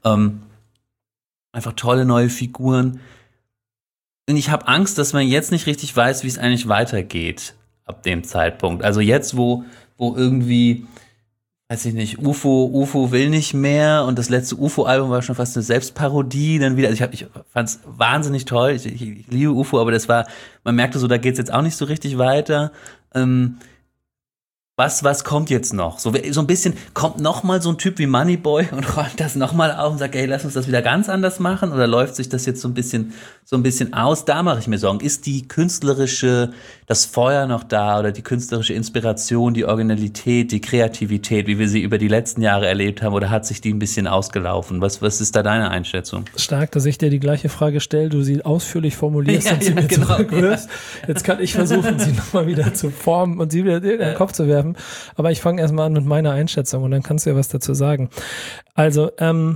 Einfach tolle neue Figuren. Und ich habe Angst, dass man jetzt nicht richtig weiß, wie es eigentlich weitergeht ab dem Zeitpunkt. Also jetzt, wo irgendwie, weiß ich nicht, UFO will nicht mehr und das letzte UFO-Album war schon fast eine Selbstparodie, dann wieder, also ich fand's wahnsinnig toll, ich liebe UFO, aber man merkte so, da geht's jetzt auch nicht so richtig weiter. Was kommt jetzt noch? So ein bisschen, kommt noch mal so ein Typ wie Moneyboy und räumt das noch mal auf und sagt, ey, lass uns das wieder ganz anders machen? Oder läuft sich das jetzt so ein bisschen aus? Da mache ich mir Sorgen. Ist das Feuer noch da oder die künstlerische Inspiration, die Originalität, die Kreativität, wie wir sie über die letzten Jahre erlebt haben, oder hat sich die ein bisschen ausgelaufen? Was ist da deine Einschätzung? Stark, dass ich dir die gleiche Frage stelle, du sie ausführlich formulierst und sie mir zurückwirfst. Ja. Jetzt kann ich versuchen, sie nochmal wieder zu formen und sie wieder in den Kopf zu werfen. Aber ich fange erstmal an mit meiner Einschätzung und dann kannst du ja was dazu sagen. Also,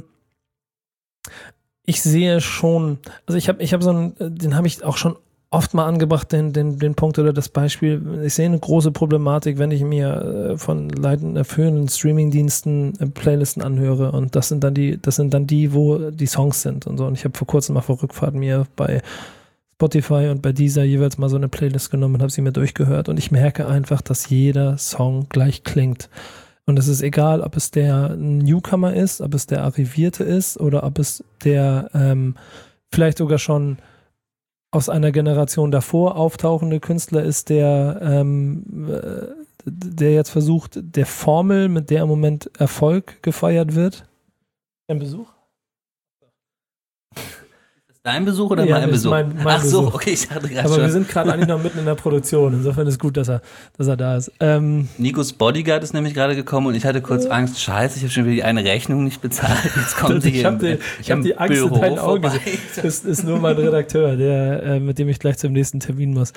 ich sehe schon, also ich habe den habe ich auch schon oft mal angebracht, den Punkt oder das Beispiel. Ich sehe eine große Problematik, wenn ich mir von führenden Streamingdiensten Playlisten anhöre und das sind dann die, wo die Songs sind und so. Und ich habe vor kurzem mal vor Rückfahrt mir bei Spotify und bei Deezer jeweils mal so eine Playlist genommen und habe sie mir durchgehört und ich merke einfach, dass jeder Song gleich klingt. Und es ist egal, ob es der Newcomer ist, ob es der Arrivierte ist oder ob es der vielleicht sogar schon aus einer Generation davor auftauchende Künstler ist, der jetzt versucht, der Formel, mit der im Moment Erfolg gefeiert wird. Ein Besuch? Dein Besuch oder Ja, mein das ist Besuch? mein Ach so, Besuch. okay, ich dachte gerade Aber schon. wir sind gerade eigentlich noch mitten in der Produktion. Insofern ist gut, dass er da ist. Nikos Bodyguard ist nämlich gerade gekommen und ich hatte kurz Angst, scheiße, ich habe schon wieder die eine Rechnung nicht bezahlt. Jetzt kommt sie Ich habe die Angst Büro in deinen Augen vorbei. gesehen. Das ist nur mein Redakteur, mit dem ich gleich zum nächsten Termin muss.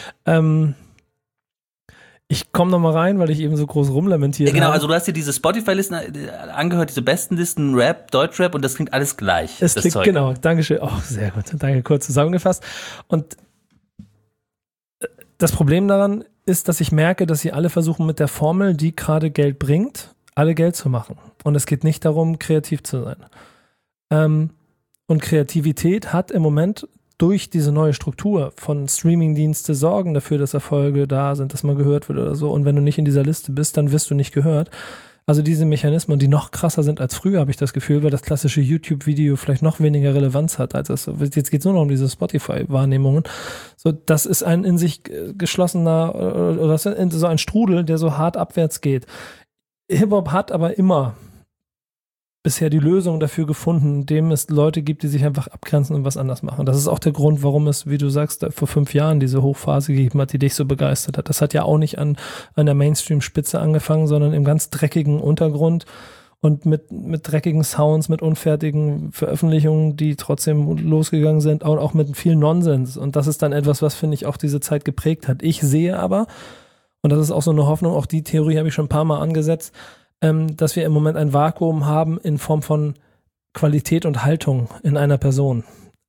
Ich komme noch mal rein, weil ich eben so groß rumlamentiert habe. Genau, also du hast dir diese Spotify-Listen angehört, diese besten Listen, Rap, Deutschrap und das klingt alles gleich. Es klingt, Zeug. genau, Dankeschön. Oh, sehr gut, danke, kurz zusammengefasst. Und das Problem daran ist, dass ich merke, dass sie alle versuchen, mit der Formel, die gerade Geld bringt, alle Geld zu machen. Und es geht nicht darum, kreativ zu sein. Und Kreativität hat im Moment durch diese neue Struktur von Streamingdienste sorgen dafür, dass Erfolge da sind, dass man gehört wird oder so. Und wenn du nicht in dieser Liste bist, dann wirst du nicht gehört. Also diese Mechanismen, die noch krasser sind als früher, habe ich das Gefühl, weil das klassische YouTube-Video vielleicht noch weniger Relevanz hat, als es jetzt geht es nur noch um diese Spotify-Wahrnehmungen. So, das ist ein in sich geschlossener oder so ein Strudel, der so hart abwärts geht. Hip-Hop hat aber immer bisher die Lösung dafür gefunden, indem es Leute gibt, die sich einfach abgrenzen und was anders machen. Das ist auch der Grund, warum es, wie du sagst, vor 5 Jahren diese Hochphase gegeben hat, die dich so begeistert hat. Das hat ja auch nicht an der Mainstream-Spitze angefangen, sondern im ganz dreckigen Untergrund und mit dreckigen Sounds, mit unfertigen Veröffentlichungen, die trotzdem losgegangen sind, auch mit viel Nonsens. Und das ist dann etwas, was, finde ich, auch diese Zeit geprägt hat. Ich sehe aber, und das ist auch so eine Hoffnung, auch die Theorie habe ich schon ein paar Mal angesetzt, dass wir im Moment ein Vakuum haben in Form von Qualität und Haltung in einer Person.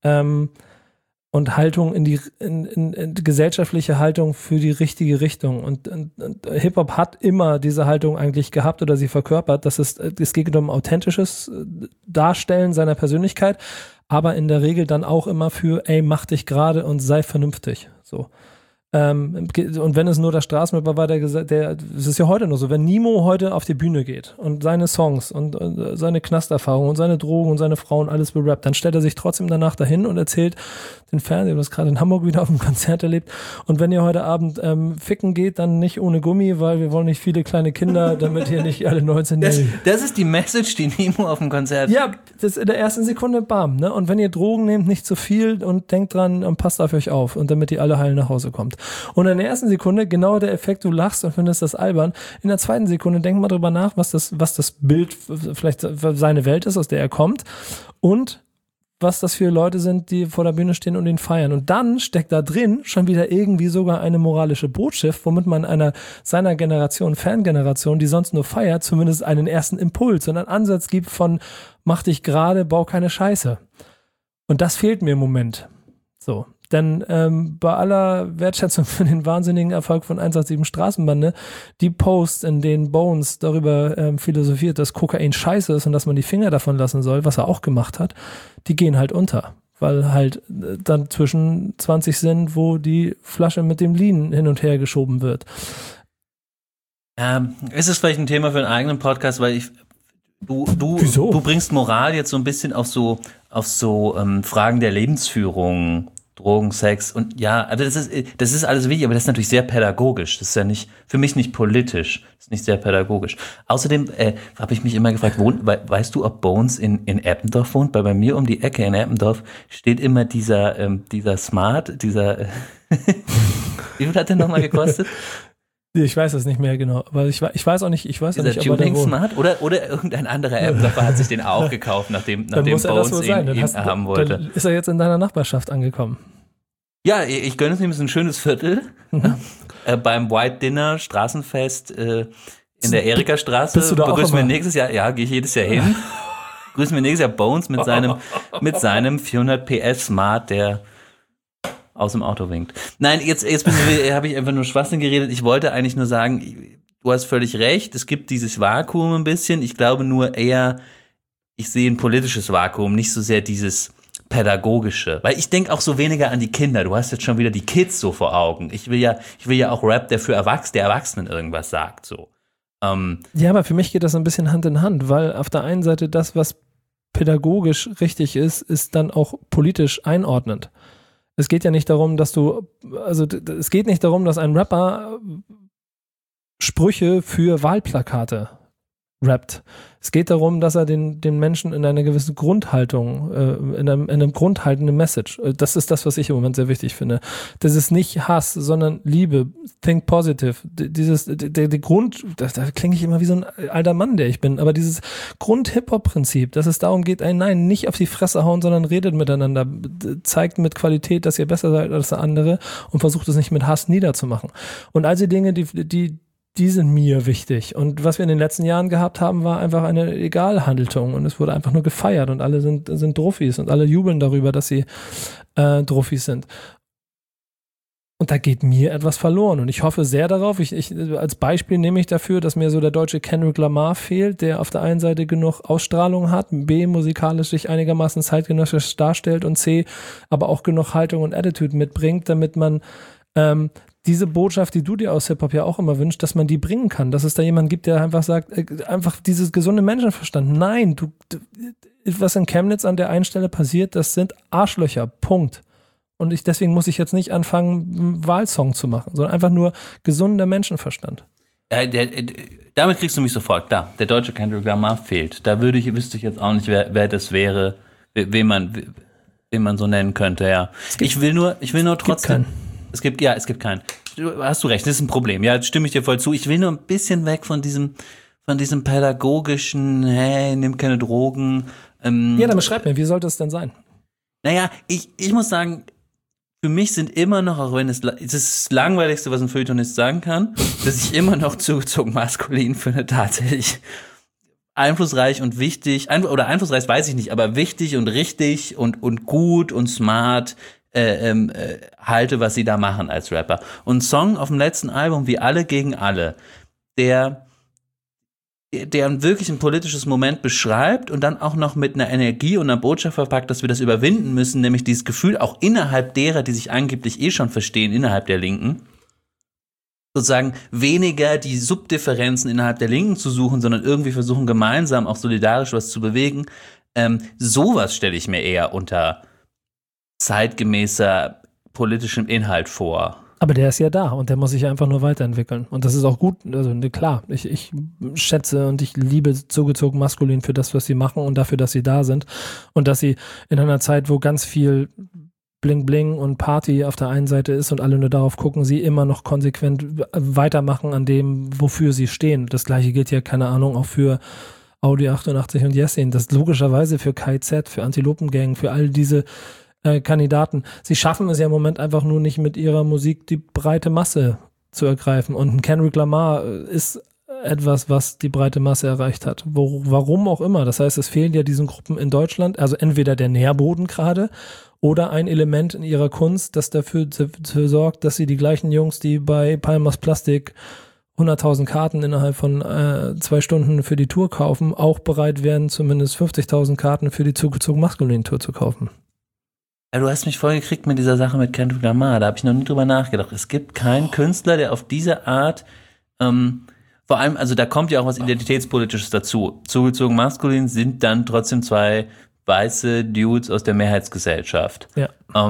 Und Haltung in gesellschaftliche Haltung für die richtige Richtung. Und Hip-Hop hat immer diese Haltung eigentlich gehabt oder sie verkörpert. Es geht um authentisches Darstellen seiner Persönlichkeit, aber in der Regel dann auch immer für, ey, mach dich gerade und sei vernünftig. So. Und wenn es nur der Straßenrapper war, es ist ja heute noch so, wenn Nimo heute auf die Bühne geht und seine Songs und seine Knasterfahrung und seine Drogen und seine Frauen alles berappt, dann stellt er sich trotzdem danach dahin und erzählt den Fernsehen, das gerade in Hamburg wieder auf dem Konzert erlebt. Und wenn ihr heute Abend ficken geht, dann nicht ohne Gummi, weil wir wollen nicht viele kleine Kinder, damit hier nicht alle 19 Das ist die Message, die Nimo auf dem Konzert. Ja, das ist in der ersten Sekunde bam, ne? Und wenn ihr Drogen nehmt, nicht zu viel und denkt dran und passt auf euch auf und damit ihr alle heil nach Hause kommt. Und in der ersten Sekunde genau der Effekt, du lachst und findest das albern. In der zweiten Sekunde denk mal drüber nach, was das Bild vielleicht seine Welt ist, aus der er kommt und was das für Leute sind, die vor der Bühne stehen und ihn feiern. Und dann steckt da drin schon wieder irgendwie sogar eine moralische Botschaft, womit man seiner Generation, Fangeneration, die sonst nur feiert, zumindest einen ersten Impuls und einen Ansatz gibt von mach dich gerade, bau keine Scheiße. Und das fehlt mir im Moment. So. Denn bei aller Wertschätzung für den wahnsinnigen Erfolg von 187 Straßenbande, die Posts, in denen Bones darüber philosophiert, dass Kokain scheiße ist und dass man die Finger davon lassen soll, was er auch gemacht hat, die gehen halt unter. Weil halt dann zwischen 20 sind, wo die Flasche mit dem Lean hin und her geschoben wird. Ist es vielleicht ein Thema für einen eigenen Podcast, weil du bringst Moral jetzt so ein bisschen auf so Fragen der Lebensführung, Drogen, Sex und ja, also das ist alles wichtig, aber das ist natürlich sehr pädagogisch. Das ist ja nicht, für mich nicht politisch, das ist nicht sehr pädagogisch. Außerdem habe ich mich immer gefragt, weißt du, ob Bones in Eppendorf wohnt? Weil bei mir um die Ecke in Eppendorf steht immer dieser Smart, wie viel hat der nochmal gekostet? Ich weiß es nicht mehr genau, aber ich weiß auch nicht, dieser Tuning Smart oder irgendein anderer Eppendorfer hat sich den auch gekauft, nachdem Bones ihn haben wollte. Dann ist er jetzt in deiner Nachbarschaft angekommen. Ja, ich gönne es ihm, es ist ein schönes Viertel. Beim White Dinner, Straßenfest in der Erika-Straße. Bist du da begrüßen auch wir nächstes Jahr, ja, gehe ich jedes Jahr hin. Begrüßen wir nächstes Jahr Bones mit seinem 400 PS Smart, der aus dem Auto winkt. Nein, jetzt habe ich einfach nur Schwachsinn geredet. Ich wollte eigentlich nur sagen, du hast völlig recht, es gibt dieses Vakuum ein bisschen. Ich glaube nur eher, ich sehe ein politisches Vakuum, nicht so sehr dieses pädagogische. Weil ich denke auch so weniger an die Kinder. Du hast jetzt schon wieder die Kids so vor Augen. Ich will ja auch Rap, der Erwachsenen irgendwas sagt. So. Ja, aber für mich geht das ein bisschen Hand in Hand, weil auf der einen Seite das, was pädagogisch richtig ist dann auch politisch einordnend. Es geht ja nicht darum, dass ein Rapper Sprüche für Wahlplakate rappt. Es geht darum, dass er den Menschen in einer gewissen Grundhaltung, in einem grundhaltenden Message, das ist das, was ich im Moment sehr wichtig finde. Das ist nicht Hass, sondern Liebe, think positive. Der Grund, da klinge ich immer wie so ein alter Mann, der ich bin, aber dieses Grund-Hip-Hop-Prinzip, dass es darum geht, nein, nicht auf die Fresse hauen, sondern redet miteinander, zeigt mit Qualität, dass ihr besser seid als der andere und versucht es nicht mit Hass niederzumachen. Und all die Dinge, die sind mir wichtig. Und was wir in den letzten Jahren gehabt haben, war einfach eine Egalhaltung. Und es wurde einfach nur gefeiert und alle sind Druffis und alle jubeln darüber, dass sie Druffis sind. Und da geht mir etwas verloren. Und ich hoffe sehr darauf, als Beispiel nehme ich dafür, dass mir so der deutsche Kendrick Lamar fehlt, der auf der einen Seite genug Ausstrahlung hat, B, musikalisch sich einigermaßen zeitgenössisch darstellt und C, aber auch genug Haltung und Attitude mitbringt, damit man diese Botschaft, die du dir aus Hip-Hop ja auch immer wünschst, dass man die bringen kann, dass es da jemanden gibt, der einfach sagt, einfach dieses gesunde Menschenverstand. Nein, was in Chemnitz an der einen Stelle passiert, das sind Arschlöcher, Punkt. Und deswegen muss ich jetzt nicht anfangen, einen Wahlsong zu machen, sondern einfach nur gesunder Menschenverstand. Damit kriegst du mich sofort, klar. Der deutsche Kendrick Lamar fehlt. Da wüsste ich jetzt auch nicht, wer das wäre, wen man so nennen könnte, ja. Ich will nur trotzdem. Es gibt keinen. Hast du recht, das ist ein Problem. Ja, stimme ich dir voll zu. Ich will nur ein bisschen weg von diesem pädagogischen, hey, nimm keine Drogen. Ja, dann beschreib mir, wie sollte es denn sein? Naja, ich muss sagen, für mich sind immer noch, auch wenn es ist das Langweiligste, was ein Feuilletonist sagen kann, dass ich immer noch zugezogen maskulin finde, tatsächlich einflussreich und wichtig, oder einflussreich weiß ich nicht, aber wichtig und richtig und gut und smart halte, was sie da machen als Rapper. Und ein Song auf dem letzten Album, wie Alle gegen Alle, der wirklich ein politisches Moment beschreibt und dann auch noch mit einer Energie und einer Botschaft verpackt, dass wir das überwinden müssen, nämlich dieses Gefühl auch innerhalb derer, die sich angeblich schon verstehen, innerhalb der Linken, sozusagen weniger die Subdifferenzen innerhalb der Linken zu suchen, sondern irgendwie versuchen, gemeinsam auch solidarisch was zu bewegen. Sowas stelle ich mir eher unter zeitgemäßer politischem Inhalt vor. Aber der ist ja da und der muss sich einfach nur weiterentwickeln. Und das ist auch gut, also klar, ich schätze und ich liebe zugezogen maskulin für das, was sie machen und dafür, dass sie da sind. Und dass sie in einer Zeit, wo ganz viel Bling Bling und Party auf der einen Seite ist und alle nur darauf gucken, sie immer noch konsequent weitermachen an dem, wofür sie stehen. Das gleiche gilt ja, keine Ahnung, auch für Audi 88 und Jessin. Das logischerweise für KZ, für Antilopengang, für all diese Kandidaten. Sie schaffen es ja im Moment einfach nur nicht mit ihrer Musik die breite Masse zu ergreifen. Und ein Kendrick Lamar ist etwas, was die breite Masse erreicht hat. Warum auch immer. Das heißt, es fehlen ja diesen Gruppen in Deutschland, also entweder der Nährboden gerade oder ein Element in ihrer Kunst, das dafür sorgt, dass sie die gleichen Jungs, die bei Palmas Plastik 100.000 Karten innerhalb von 2 Stunden für die Tour kaufen, auch bereit wären, zumindest 50.000 Karten für die zugezogen maskulinen Tour zu kaufen. Ja, du hast mich voll gekriegt mit dieser Sache mit Kendrick Lamar, da habe ich noch nie drüber nachgedacht. Es gibt keinen Künstler, der auf diese Art, vor allem, also da kommt ja auch was Identitätspolitisches dazu. Zugezogen maskulin sind dann trotzdem 2 weiße Dudes aus der Mehrheitsgesellschaft. Ja.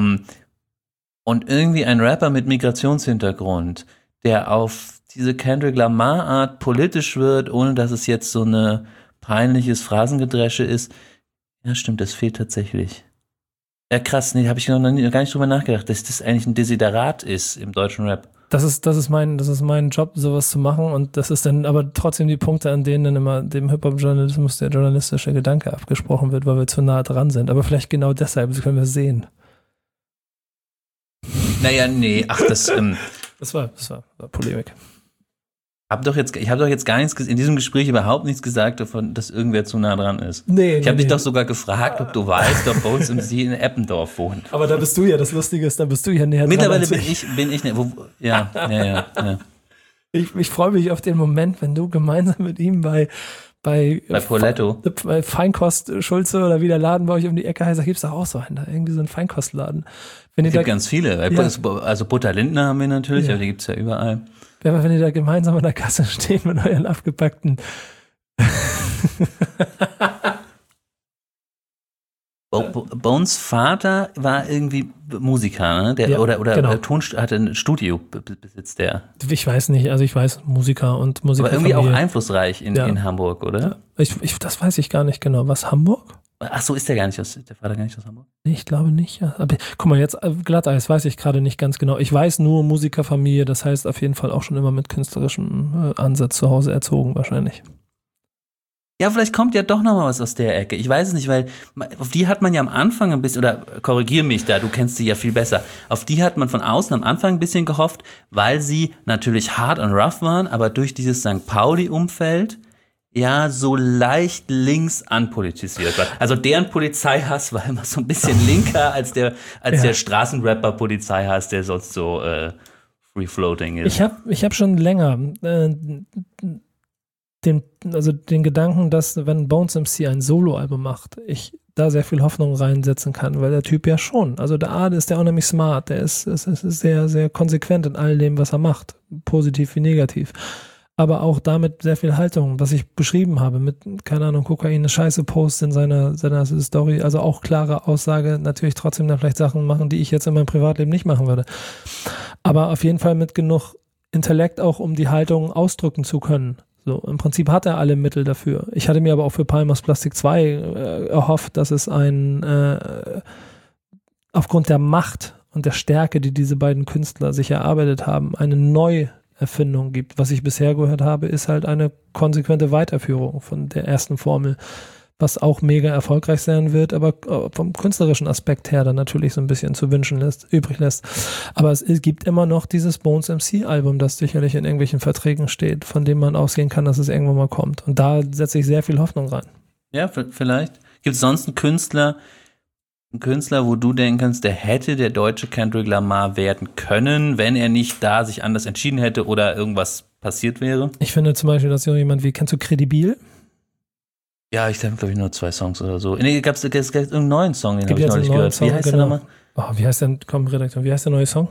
Und irgendwie ein Rapper mit Migrationshintergrund, der auf diese Kendrick Lamar Art politisch wird, ohne dass es jetzt so eine peinliches Phrasengedresche ist. Ja, stimmt, das fehlt tatsächlich. Ja, krass, nee, habe ich noch gar nicht drüber nachgedacht, dass das eigentlich ein Desiderat ist im deutschen Rap. Das ist mein Job, sowas zu machen, und das ist dann aber trotzdem die Punkte, an denen dann immer dem Hip-Hop-Journalismus der journalistische Gedanke abgesprochen wird, weil wir zu nah dran sind. Aber vielleicht genau deshalb, das können wir sehen. Naja, nee, ach, das war Polemik. Ich habe doch jetzt gar nichts in diesem Gespräch überhaupt nichts gesagt davon, dass irgendwer zu nah dran ist. Nee, ich habe dich doch sogar gefragt, ob du weißt, ob Bones MC in Eppendorf wohnt. Aber da bist du ja, das Lustige ist, da bist du ja näher dran. Mittlerweile bin ich ja. Ich freue mich auf den Moment, wenn du gemeinsam mit ihm bei Poletto, bei Feinkost Schulze oder wie der Laden bei euch um die Ecke heißt, da gibt's doch auch so einen, da irgendwie so einen Feinkostladen. Es gibt ganz viele. Ja. Also Butter Lindner haben wir natürlich, aber die gibt's ja überall. Wenn ihr da gemeinsam an der Kasse steht mit euren abgepackten Bones Vater war irgendwie Musiker, ne? Oder genau. Hatte ein Studio, besitzt der. Ich weiß nicht, also ich weiß Musiker und Musiker. Aber irgendwie auch einflussreich in Hamburg, oder? Ja. Das weiß ich gar nicht genau. Was, Hamburg? Ach so, ist der Vater gar nicht aus Hamburg? Nee, ich glaube nicht. Ja. Aber guck mal, jetzt Glatteis weiß ich gerade nicht ganz genau. Ich weiß nur Musikerfamilie, das heißt auf jeden Fall auch schon immer mit künstlerischem Ansatz zu Hause erzogen wahrscheinlich. Ja, vielleicht kommt ja doch noch mal was aus der Ecke. Ich weiß es nicht, weil auf die hat man ja am Anfang ein bisschen, oder korrigier mich da, du kennst sie ja viel besser. Auf die hat man von außen am Anfang ein bisschen gehofft, weil sie natürlich hart und rough waren, aber durch dieses St. Pauli-Umfeld ja so leicht links anpolitisiert war. Also deren Polizeihass war immer so ein bisschen linker als der Straßenrapper-Polizeihass, der sonst so free-floating ist. Ich hab schon länger den Gedanken, dass wenn Bones MC ein Soloalbum macht, ich da sehr viel Hoffnung reinsetzen kann, weil der Typ ja schon, also der ist der unheimlich smart, der ist sehr, sehr konsequent in all dem, was er macht, positiv wie negativ, aber auch damit sehr viel Haltung, was ich beschrieben habe, mit, keine Ahnung, Kokain, eine scheiße Post in seiner Story, also auch klare Aussage, natürlich trotzdem dann vielleicht Sachen machen, die ich jetzt in meinem Privatleben nicht machen würde, aber auf jeden Fall mit genug Intellekt auch, um die Haltung ausdrücken zu können. So, im Prinzip hat er alle Mittel dafür. Ich hatte mir aber auch für Palm aus Plastik 2 erhofft, dass es aufgrund der Macht und der Stärke, die diese beiden Künstler sich erarbeitet haben, eine Neuerfindung gibt. Was ich bisher gehört habe, ist halt eine konsequente Weiterführung von der ersten Formel, was auch mega erfolgreich sein wird, aber vom künstlerischen Aspekt her dann natürlich so ein bisschen zu wünschen übrig lässt. Aber es gibt immer noch dieses Bones MC-Album, das sicherlich in irgendwelchen Verträgen steht, von dem man ausgehen kann, dass es irgendwann mal kommt. Und da setze ich sehr viel Hoffnung rein. Ja, vielleicht. Gibt es sonst einen Künstler, wo du denken kannst, der hätte der deutsche Kendrick Lamar werden können, wenn er nicht da sich anders entschieden hätte oder irgendwas passiert wäre? Ich finde zum Beispiel, dass jemand wie, kennst du Credibil? Ja, ich habe, glaube ich, nur 2 Songs oder so. Nee, es gab irgendeinen neuen Song, den habe ich neulich gehört. Wie heißt der nochmal? Oh, wie heißt der, komm, Redakteur, wie heißt der neue Song?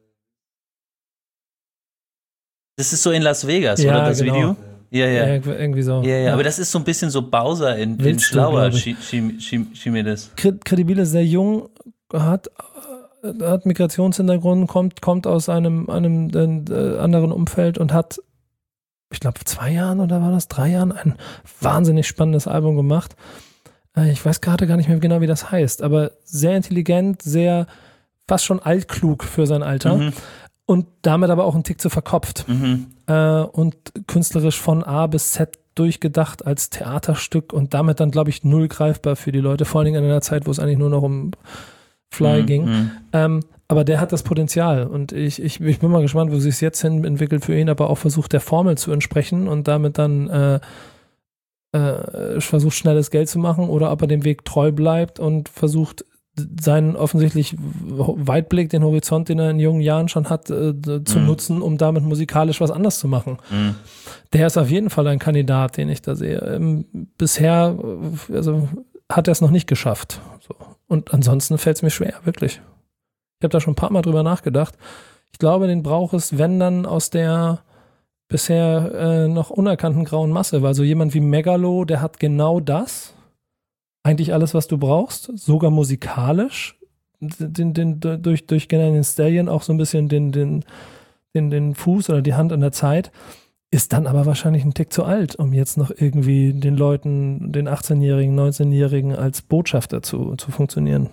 Das ist so in Las Vegas, ja, oder das genau. Video? Ja. Irgendwie so. Ja, aber das ist so ein bisschen so Bowser in Schlauer, schien mir das. Credibil ist sehr jung, hat Migrationshintergrund, kommt aus einem anderen Umfeld und hat, ich glaube, 2 Jahren oder war das 3 Jahren, ein wahnsinnig spannendes Album gemacht. Ich weiß gerade gar nicht mehr genau, wie das heißt, aber sehr intelligent, sehr fast schon altklug für sein Alter und damit aber auch einen Tick zu verkopft und künstlerisch von A bis Z durchgedacht als Theaterstück und damit dann, glaube ich, null greifbar für die Leute, vor allen Dingen in einer Zeit, wo es eigentlich nur noch um Fly ging. Aber der hat das Potenzial und ich bin mal gespannt, wo sich es jetzt hin entwickelt für ihn, aber auch versucht, der Formel zu entsprechen und damit dann versucht, schnelles Geld zu machen oder ob er dem Weg treu bleibt und versucht, seinen offensichtlich Weitblick, den Horizont, den er in jungen Jahren schon hat, zu nutzen, um damit musikalisch was anderes zu machen. Der ist auf jeden Fall ein Kandidat, den ich da sehe. Bisher hat er es noch nicht geschafft. So. Und ansonsten fällt es mir schwer, wirklich. Ich habe da schon ein paar Mal drüber nachgedacht. Ich glaube, den braucht es, wenn dann aus der bisher noch unerkannten grauen Masse, weil so jemand wie Megalo, der hat genau das, eigentlich alles, was du brauchst, sogar musikalisch, durch den Stallion auch so ein bisschen den Fuß oder die Hand an der Zeit, ist dann aber wahrscheinlich ein Tick zu alt, um jetzt noch irgendwie den Leuten, den 18-Jährigen, 19-Jährigen als Botschafter zu funktionieren.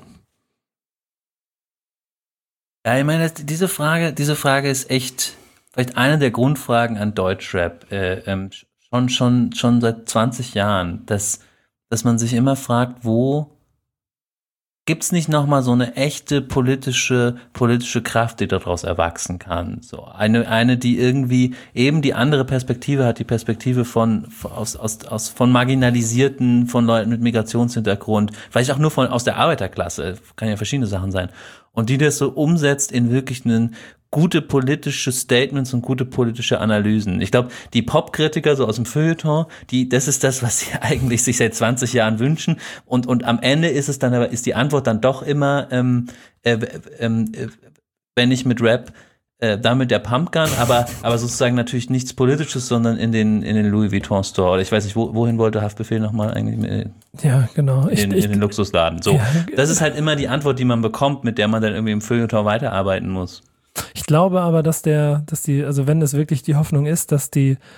Ja, ich meine, diese Frage ist echt vielleicht eine der Grundfragen an Deutschrap, schon seit 20 Jahren, dass man sich immer fragt, wo gibt's nicht nochmal so eine echte politische Kraft, die daraus erwachsen kann? So eine, die irgendwie eben die andere Perspektive hat, die Perspektive von Marginalisierten, von Leuten mit Migrationshintergrund, vielleicht auch nur aus der Arbeiterklasse, kann ja verschiedene Sachen sein. Und die das so umsetzt in wirklich gute politische Statements und gute politische Analysen. Ich glaube, die Popkritiker so aus dem Feuilleton, das ist das, was sie eigentlich sich seit 20 Jahren wünschen. Und am Ende ist die Antwort dann doch immer, wenn ich mit Rap damit der Pumpgun, aber sozusagen natürlich nichts Politisches, sondern in den Louis Vuitton Store. Oder ich weiß nicht, wohin wollte Haftbefehl nochmal eigentlich? Ja, genau. In den Luxusladen. So, ja, das ist halt immer die Antwort, die man bekommt, mit der man dann irgendwie im Feuilleton weiterarbeiten muss. Ich glaube aber, also wenn es wirklich die Hoffnung ist, dass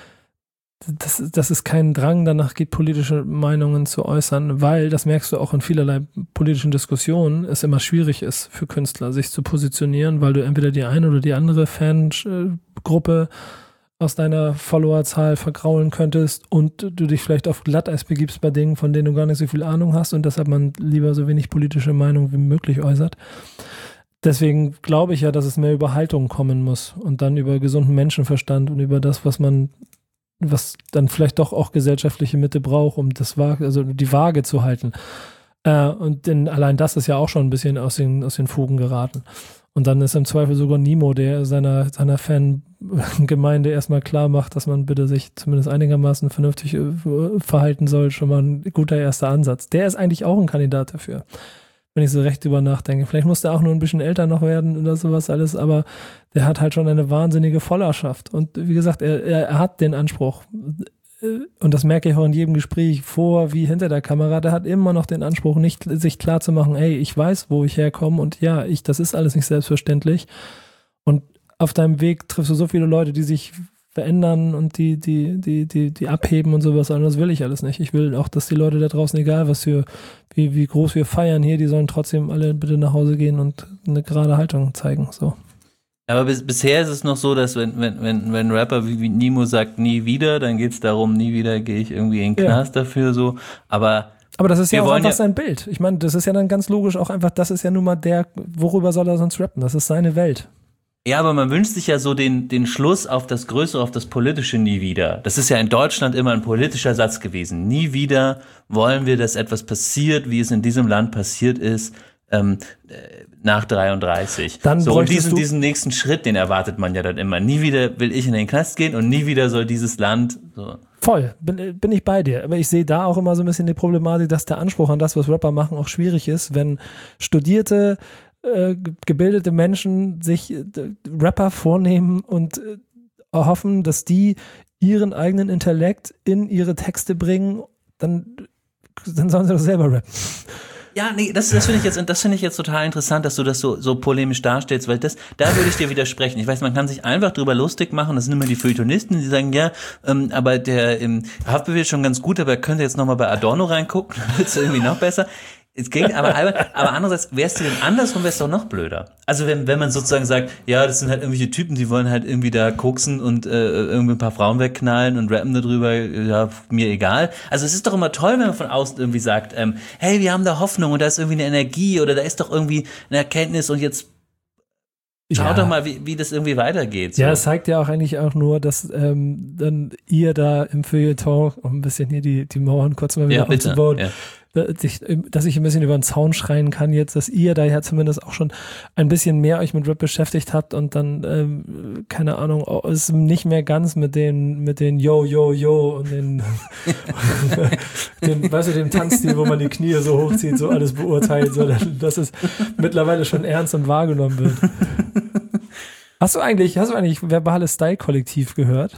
es keinen Drang danach gibt, politische Meinungen zu äußern, weil, das merkst du auch in vielerlei politischen Diskussionen, es immer schwierig ist für Künstler, sich zu positionieren, weil du entweder die eine oder die andere Fangruppe aus deiner Followerzahl vergraulen könntest und du dich vielleicht auf Glatteis begibst bei Dingen, von denen du gar nicht so viel Ahnung hast und deshalb man lieber so wenig politische Meinung wie möglich äußert. Deswegen glaube ich ja, dass es mehr über Haltung kommen muss und dann über gesunden Menschenverstand und über das, was dann vielleicht doch auch gesellschaftliche Mitte braucht, um die Waage zu halten. Denn allein das ist ja auch schon ein bisschen aus den Fugen geraten. Und dann ist im Zweifel sogar Nimo, der seiner Fangemeinde erstmal klar macht, dass man bitte sich zumindest einigermaßen vernünftig verhalten soll, schon mal ein guter erster Ansatz. Der ist eigentlich auch ein Kandidat dafür, wenn ich so recht drüber nachdenke. Vielleicht muss der auch nur ein bisschen älter noch werden oder sowas alles, aber der hat halt schon eine wahnsinnige Followerschaft. Und wie gesagt, er hat den Anspruch, und das merke ich auch in jedem Gespräch vor wie hinter der Kamera, der hat immer noch den Anspruch, nicht sich klar zu machen, ey, ich weiß, wo ich herkomme und ja, das ist alles nicht selbstverständlich. Und auf deinem Weg triffst du so viele Leute, die sich verändern und die abheben und sowas, und das will ich alles nicht. Ich will auch, dass die Leute da draußen, egal wie groß wir feiern hier, die sollen trotzdem alle bitte nach Hause gehen und eine gerade Haltung zeigen, so. Aber bisher ist es noch so, dass wenn Rapper wie Nimo sagt, nie wieder, dann geht es darum, nie wieder gehe ich irgendwie in den Knast dafür, so, aber das ist ja auch einfach sein Bild. Ich meine, das ist ja dann ganz logisch auch einfach, das ist ja nun mal worüber soll er sonst rappen? Das ist seine Welt. Ja, aber man wünscht sich ja so den Schluss auf das Größere, auf das Politische nie wieder. Das ist ja in Deutschland immer ein politischer Satz gewesen. Nie wieder wollen wir, dass etwas passiert, wie es in diesem Land passiert ist, nach 33. Dann so, und diesen nächsten Schritt, den erwartet man ja dann immer. Nie wieder will ich in den Knast gehen und nie wieder soll dieses Land so. Voll, bin ich bei dir. Aber ich sehe da auch immer so ein bisschen die Problematik, dass der Anspruch an das, was Rapper machen, auch schwierig ist, wenn studierte, gebildete Menschen sich Rapper vornehmen und hoffen, dass die ihren eigenen Intellekt in ihre Texte bringen, dann sollen sie doch selber rappen. Ja, nee, das finde ich jetzt total interessant, dass du das so polemisch darstellst, weil da würde ich dir widersprechen. Ich weiß, man kann sich einfach drüber lustig machen, das sind immer die Feuilletonisten, die sagen, ja, aber der Haftbefehl ist schon ganz gut, aber er könnte jetzt nochmal bei Adorno reingucken, dann wird es irgendwie noch besser. Es geht, aber andererseits, wär's dir denn andersrum, wär's doch noch blöder. Also wenn man sozusagen sagt, ja, das sind halt irgendwelche Typen, die wollen halt irgendwie da koksen und irgendwie ein paar Frauen wegknallen und rappen darüber, ja, mir egal. Also es ist doch immer toll, wenn man von außen irgendwie sagt, hey, wir haben da Hoffnung und da ist irgendwie eine Energie oder da ist doch irgendwie eine Erkenntnis und jetzt schaut doch mal, wie das irgendwie weitergeht. So. Ja, es zeigt ja auch eigentlich auch nur, dass dann ihr da im Feuilleton, um ein bisschen hier die Mauern kurz mal wieder aufzubauen, dass ich ein bisschen über den Zaun schreien kann jetzt, dass ihr da ja zumindest auch schon ein bisschen mehr euch mit Rap beschäftigt habt und dann, keine Ahnung, es nicht mehr ganz mit den Yo, Yo, Yo und den weißt du, dem Tanzstil, wo man die Knie so hochzieht, so alles beurteilt, sondern dass es mittlerweile schon ernst und wahrgenommen wird. Hast du eigentlich verbales Style-Kollektiv gehört?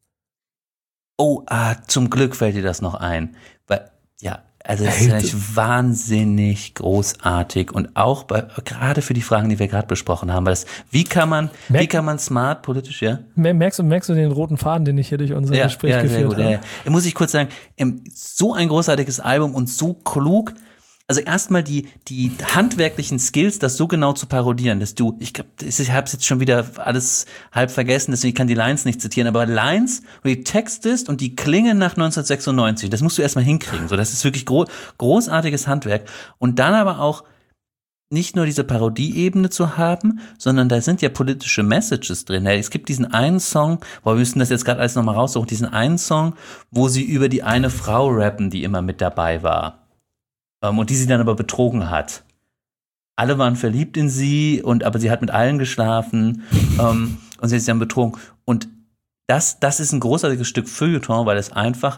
Oh, zum Glück fällt dir das noch ein. Weil, ja, also das ist natürlich wahnsinnig großartig und auch gerade für die Fragen, die wir gerade besprochen haben, weil wie kann man smart politisch, ja? Merkst du den roten Faden, den ich hier durch unser Gespräch geführt habe? Ja. Muss ich kurz sagen, so ein großartiges Album und so klug. Also erstmal die handwerklichen Skills, das so genau zu parodieren, dass ich habe jetzt schon wieder alles halb vergessen, deswegen kann die Lines nicht zitieren, aber Lines, wo die Text ist und die klingen nach 1996, das musst du erstmal hinkriegen. So, das ist wirklich großartiges Handwerk. Und dann aber auch nicht nur diese Parodieebene zu haben, sondern da sind ja politische Messages drin. Es gibt diesen einen Song, wir müssen das jetzt gerade alles nochmal raussuchen, diesen einen Song, wo sie über die eine Frau rappen, die immer mit dabei war. Und die sie dann aber betrogen hat. Alle waren verliebt in sie, aber sie hat mit allen geschlafen und sie ist dann betrogen. Und das ist ein großartiges Stück Feuilleton, weil es einfach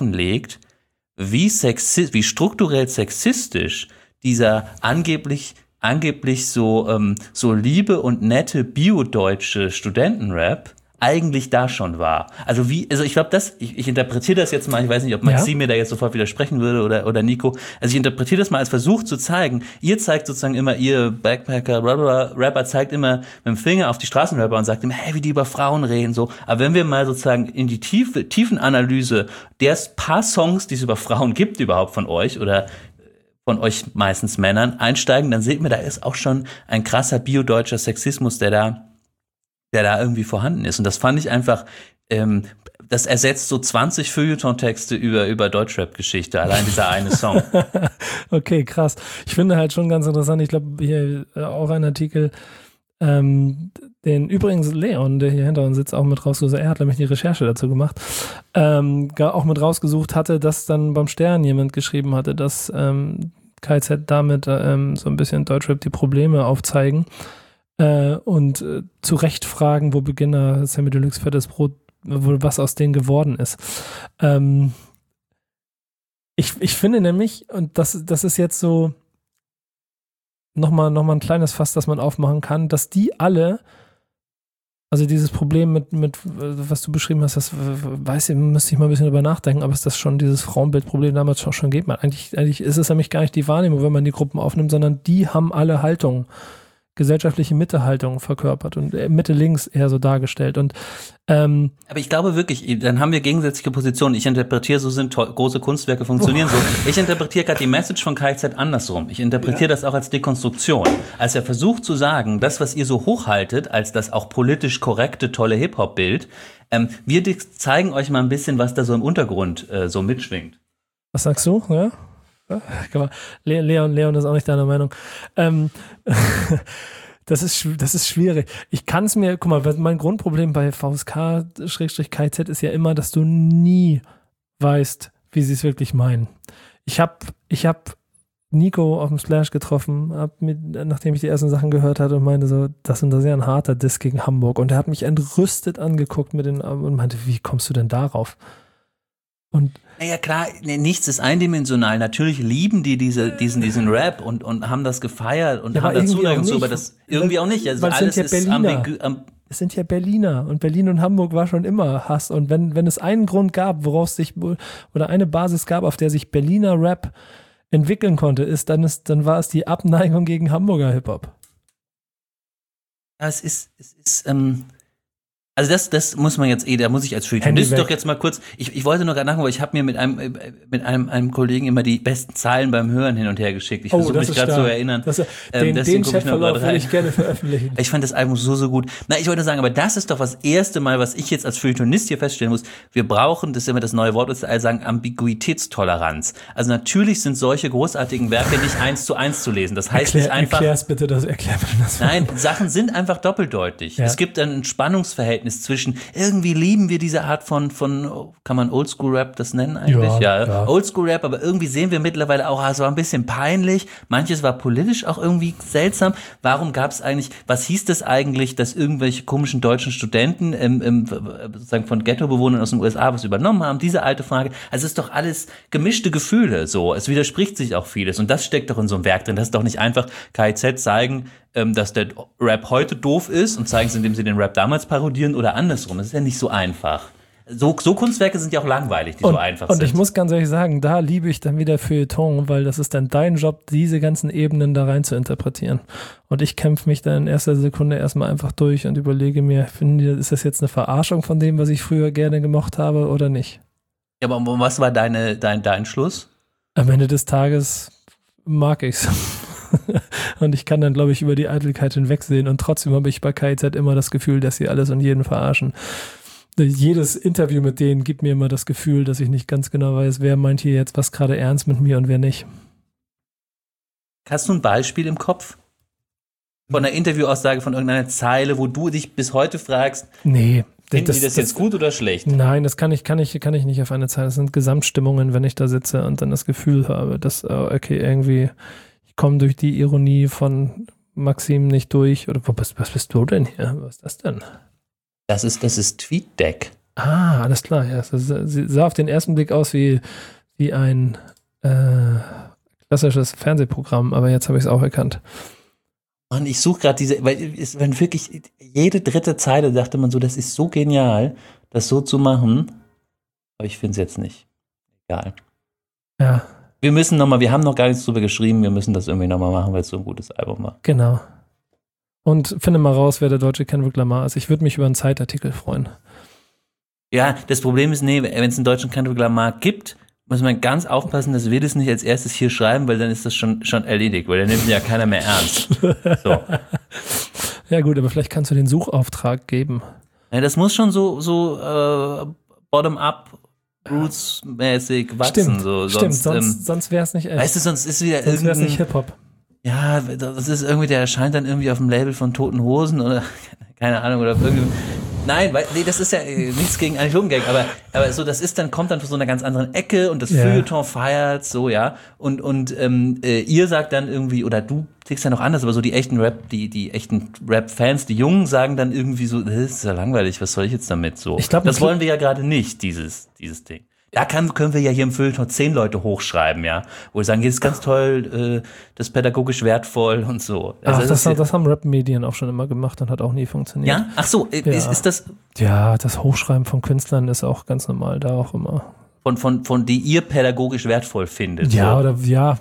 offenlegt, wie strukturell sexistisch dieser angeblich angeblich so liebe und nette bio-deutsche Studentenrap eigentlich da schon war. Also ich glaube, ich interpretiere das jetzt mal, ich weiß nicht, ob Maxim mir da jetzt sofort widersprechen würde oder Nico. Also ich interpretiere das mal als Versuch zu zeigen, ihr zeigt sozusagen immer, ihr Backpacker, Rapper zeigt immer mit dem Finger auf die Straßenrapper und sagt immer, hey, wie die über Frauen reden, so. Aber wenn wir mal sozusagen in die Tiefenanalyse der paar Songs, die es über Frauen gibt überhaupt von euch oder von euch meistens Männern einsteigen, dann seht man, da ist auch schon ein krasser biodeutscher Sexismus, der da irgendwie vorhanden ist. Und das fand ich einfach, das ersetzt so 20 Feuilleton-Texte über Deutschrap-Geschichte, allein dieser eine Song. Okay, krass. Ich finde halt schon ganz interessant, ich glaube, hier auch ein Artikel, den übrigens Leon, der hier hinter uns sitzt, auch mit rausgesucht, er hat nämlich die Recherche dazu gemacht, auch mit rausgesucht hatte, dass dann beim Stern jemand geschrieben hatte, dass KZ damit so ein bisschen Deutschrap die Probleme aufzeigen. Und zu Recht fragen, wo Beginner Samy Deluxe fettes Brot, was aus denen geworden ist. Ich finde nämlich, und das ist jetzt so nochmal ein kleines Fass, das man aufmachen kann, dass die alle, also dieses Problem mit was du beschrieben hast, das müsste ich mal ein bisschen drüber nachdenken, aber ist das schon dieses Frauenbildproblem damals schon geht? Eigentlich ist es nämlich gar nicht die Wahrnehmung, wenn man die Gruppen aufnimmt, sondern die haben alle Haltungen, gesellschaftliche Mittehaltung verkörpert und Mitte links eher so dargestellt. Und aber ich glaube wirklich, dann haben wir gegensätzliche Positionen. Ich interpretiere, so sind große Kunstwerke funktionieren so. Ich interpretiere gerade die Message von KZ andersrum. Ich interpretiere das auch als Dekonstruktion. Als er versucht zu sagen, das, was ihr so hochhaltet, als das auch politisch korrekte, tolle Hip-Hop-Bild, wir zeigen euch mal ein bisschen, was da so im Untergrund so mitschwingt. Was sagst du? Ja? Leon ist auch nicht deiner Meinung. Das ist schwierig. Ich kann es mir, guck mal, mein Grundproblem bei VSK-KZ ist ja immer, dass du nie weißt, wie sie es wirklich meinen. Ich hab Nico auf dem Splash getroffen, nachdem ich die ersten Sachen gehört hatte und meinte so, das ist ja ein harter Diss gegen Hamburg. Und er hat mich entrüstet angeguckt und meinte, wie kommst du denn darauf? Und naja, klar, nichts ist eindimensional. Natürlich lieben die diesen Rap und haben das gefeiert und haben da Zuneigung zu, aber das irgendwie auch nicht. Also alles ist ambigu. Es sind ja Berliner und Berlin und Hamburg war schon immer Hass. Und wenn es einen Grund gab, oder eine Basis gab, auf der sich Berliner Rap entwickeln konnte, dann war es die Abneigung gegen Hamburger Hip-Hop. Ja, es ist also das muss man jetzt da muss ich als Feuilletonist doch jetzt mal kurz, ich wollte nur gerade nachgucken, weil ich habe mir mit einem Kollegen immer die besten Zeilen beim Hören hin und her geschickt. Ich versuche mich gerade zu erinnern. Den Chatverlauf würde ich gerne veröffentlichen. Ich fand das Album so gut. Na, ich wollte sagen, aber das ist doch das erste Mal, was ich jetzt als Feuilletonist hier feststellen muss. Wir brauchen, das ist immer das neue Wort, das alle sagen, Ambiguitätstoleranz. Also natürlich sind solche großartigen Werke nicht 1:1 zu lesen. Das heißt nicht einfach. Erklär bitte das. Nein, Sachen sind einfach doppeldeutig. Ja. Es gibt ein Spannungsverhältnis zwischen, irgendwie lieben wir diese Art von kann man Oldschool-Rap das nennen eigentlich? Ja. Oldschool-Rap, aber irgendwie sehen wir mittlerweile auch, es war ein bisschen peinlich, manches war politisch auch irgendwie seltsam. Warum gab es eigentlich, was hieß das eigentlich, dass irgendwelche komischen deutschen Studenten sozusagen von Ghetto-Bewohnern aus den USA was übernommen haben? Diese alte Frage. Also es ist doch alles gemischte Gefühle, so. Es widerspricht sich auch vieles und das steckt doch in so einem Werk drin. Das ist doch nicht einfach KIZ zeigen, dass der Rap heute doof ist und zeigen es, indem sie den Rap damals parodieren oder andersrum. Das ist ja nicht so einfach. So Kunstwerke sind ja auch langweilig, die so einfach sind. Und ich muss ganz ehrlich sagen, da liebe ich dann wieder Feuilleton, weil das ist dann dein Job, diese ganzen Ebenen da rein zu interpretieren. Und ich kämpfe mich dann in erster Sekunde erstmal einfach durch und überlege mir, ist das jetzt eine Verarschung von dem, was ich früher gerne gemocht habe oder nicht? Ja, aber was war dein Schluss? Am Ende des Tages mag ich's. Und ich kann dann, glaube ich, über die Eitelkeit hinwegsehen und trotzdem habe ich bei KIZ immer das Gefühl, dass sie alles und jeden verarschen. Jedes Interview mit denen gibt mir immer das Gefühl, dass ich nicht ganz genau weiß, wer meint hier jetzt was gerade ernst mit mir und wer nicht. Hast du ein Beispiel im Kopf? Von einer Interviewaussage von irgendeiner Zeile, wo du dich bis heute fragst, nee, finden die das jetzt gut oder schlecht? Nein, das kann ich nicht auf eine Zeile. Das sind Gesamtstimmungen, wenn ich da sitze und dann das Gefühl habe, dass, okay, irgendwie ich komme durch die Ironie von Maxim nicht durch. Oder was bist du denn hier? Was ist das denn? Das ist TweetDeck. Ah, alles klar. Ja, sie sah auf den ersten Blick aus wie ein klassisches Fernsehprogramm, aber jetzt habe ich es auch erkannt. Und ich suche gerade wenn wirklich jede dritte Zeile dachte man so, das ist so genial, das so zu machen. Aber ich finde es jetzt nicht. Egal. Ja. Wir haben noch gar nichts drüber geschrieben, wir müssen das irgendwie nochmal machen, weil es so ein gutes Album war. Genau. Und finde mal raus, wer der deutsche Kendrick Lamar ist. Ich würde mich über einen Zeitartikel freuen. Ja, das Problem ist, wenn es einen deutschen Kendrick Lamar gibt, muss man ganz aufpassen, dass wir das nicht als erstes hier schreiben, weil dann ist das schon erledigt, weil dann nimmt ja keiner mehr ernst. So. Ja gut, aber vielleicht kannst du den Suchauftrag geben. Ja, das muss schon so bottom-up, roots-mäßig wachsen. Stimmt, sonst wäre es nicht echt. Weißt du, sonst ist wieder sonst wäre es nicht Hip-Hop. Ja, das ist irgendwie, der erscheint dann irgendwie auf dem Label von Toten Hosen oder keine Ahnung, oder irgendwie. Nein, das ist ja nichts gegen einen Lungengang, aber so, kommt dann von so einer ganz anderen Ecke und das Feuilleton feiert, so, ja. Und ihr sagt dann irgendwie, oder du tickst ja noch anders, aber so die echten Rap-Fans, die Jungen sagen dann irgendwie so, das ist ja langweilig, was soll ich jetzt damit, so. Das wollen wir ja gerade nicht, dieses Ding. Da können wir ja hier im Feuilleton 10 Leute hochschreiben, ja, wo wir sagen, das ist ganz toll, das ist pädagogisch wertvoll und so. Also das haben Rap-Medien auch schon immer gemacht und hat auch nie funktioniert. Ja? Ach so, ist das... Ja, das Hochschreiben von Künstlern ist auch ganz normal, da auch immer. Von die ihr pädagogisch wertvoll findet. Ja, so. oder ja.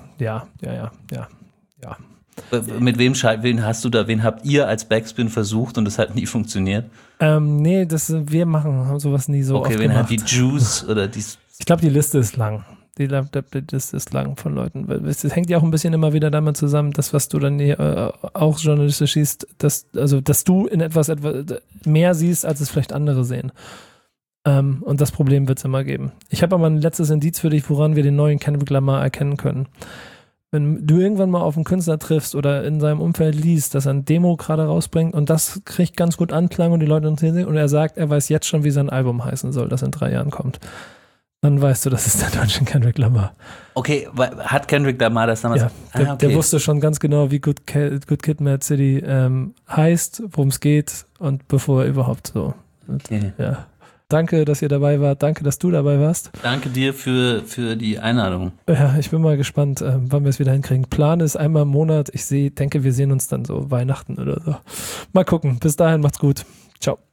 Wen habt ihr als Backspin versucht und das hat nie funktioniert? Nee, haben sowas nie so oft gemacht. Okay, wen hat die Juice oder die... Ich glaube, die Liste ist lang. Die Liste ist lang von Leuten. Es hängt ja auch ein bisschen immer wieder damit zusammen, das, was du dann auch journalistisch siehst, dass du in etwas mehr siehst, als es vielleicht andere sehen. Und das Problem wird es immer geben. Ich habe aber ein letztes Indiz für dich, woran wir den neuen Kendrick Lamar erkennen können. Wenn du irgendwann mal auf einen Künstler triffst oder in seinem Umfeld liest, dass er ein Demo gerade rausbringt und das kriegt ganz gut Anklang und die Leute interessieren sich und er sagt, er weiß jetzt schon, wie sein Album heißen soll, das in 3 Jahren kommt, dann weißt du, das ist der deutsche Kendrick Lamar. Okay, hat Kendrick Lamar das damals? Ja, der wusste schon ganz genau, wie Good Kid, Mad City heißt, worum es geht und bevor er überhaupt so. Okay. Ja. Danke, dass ihr dabei wart. Danke, dass du dabei warst. Danke dir für die Einladung. Ja, ich bin mal gespannt, wann wir es wieder hinkriegen. Plan ist einmal im Monat. Ich denke, wir sehen uns dann so Weihnachten oder so. Mal gucken. Bis dahin, macht's gut. Ciao.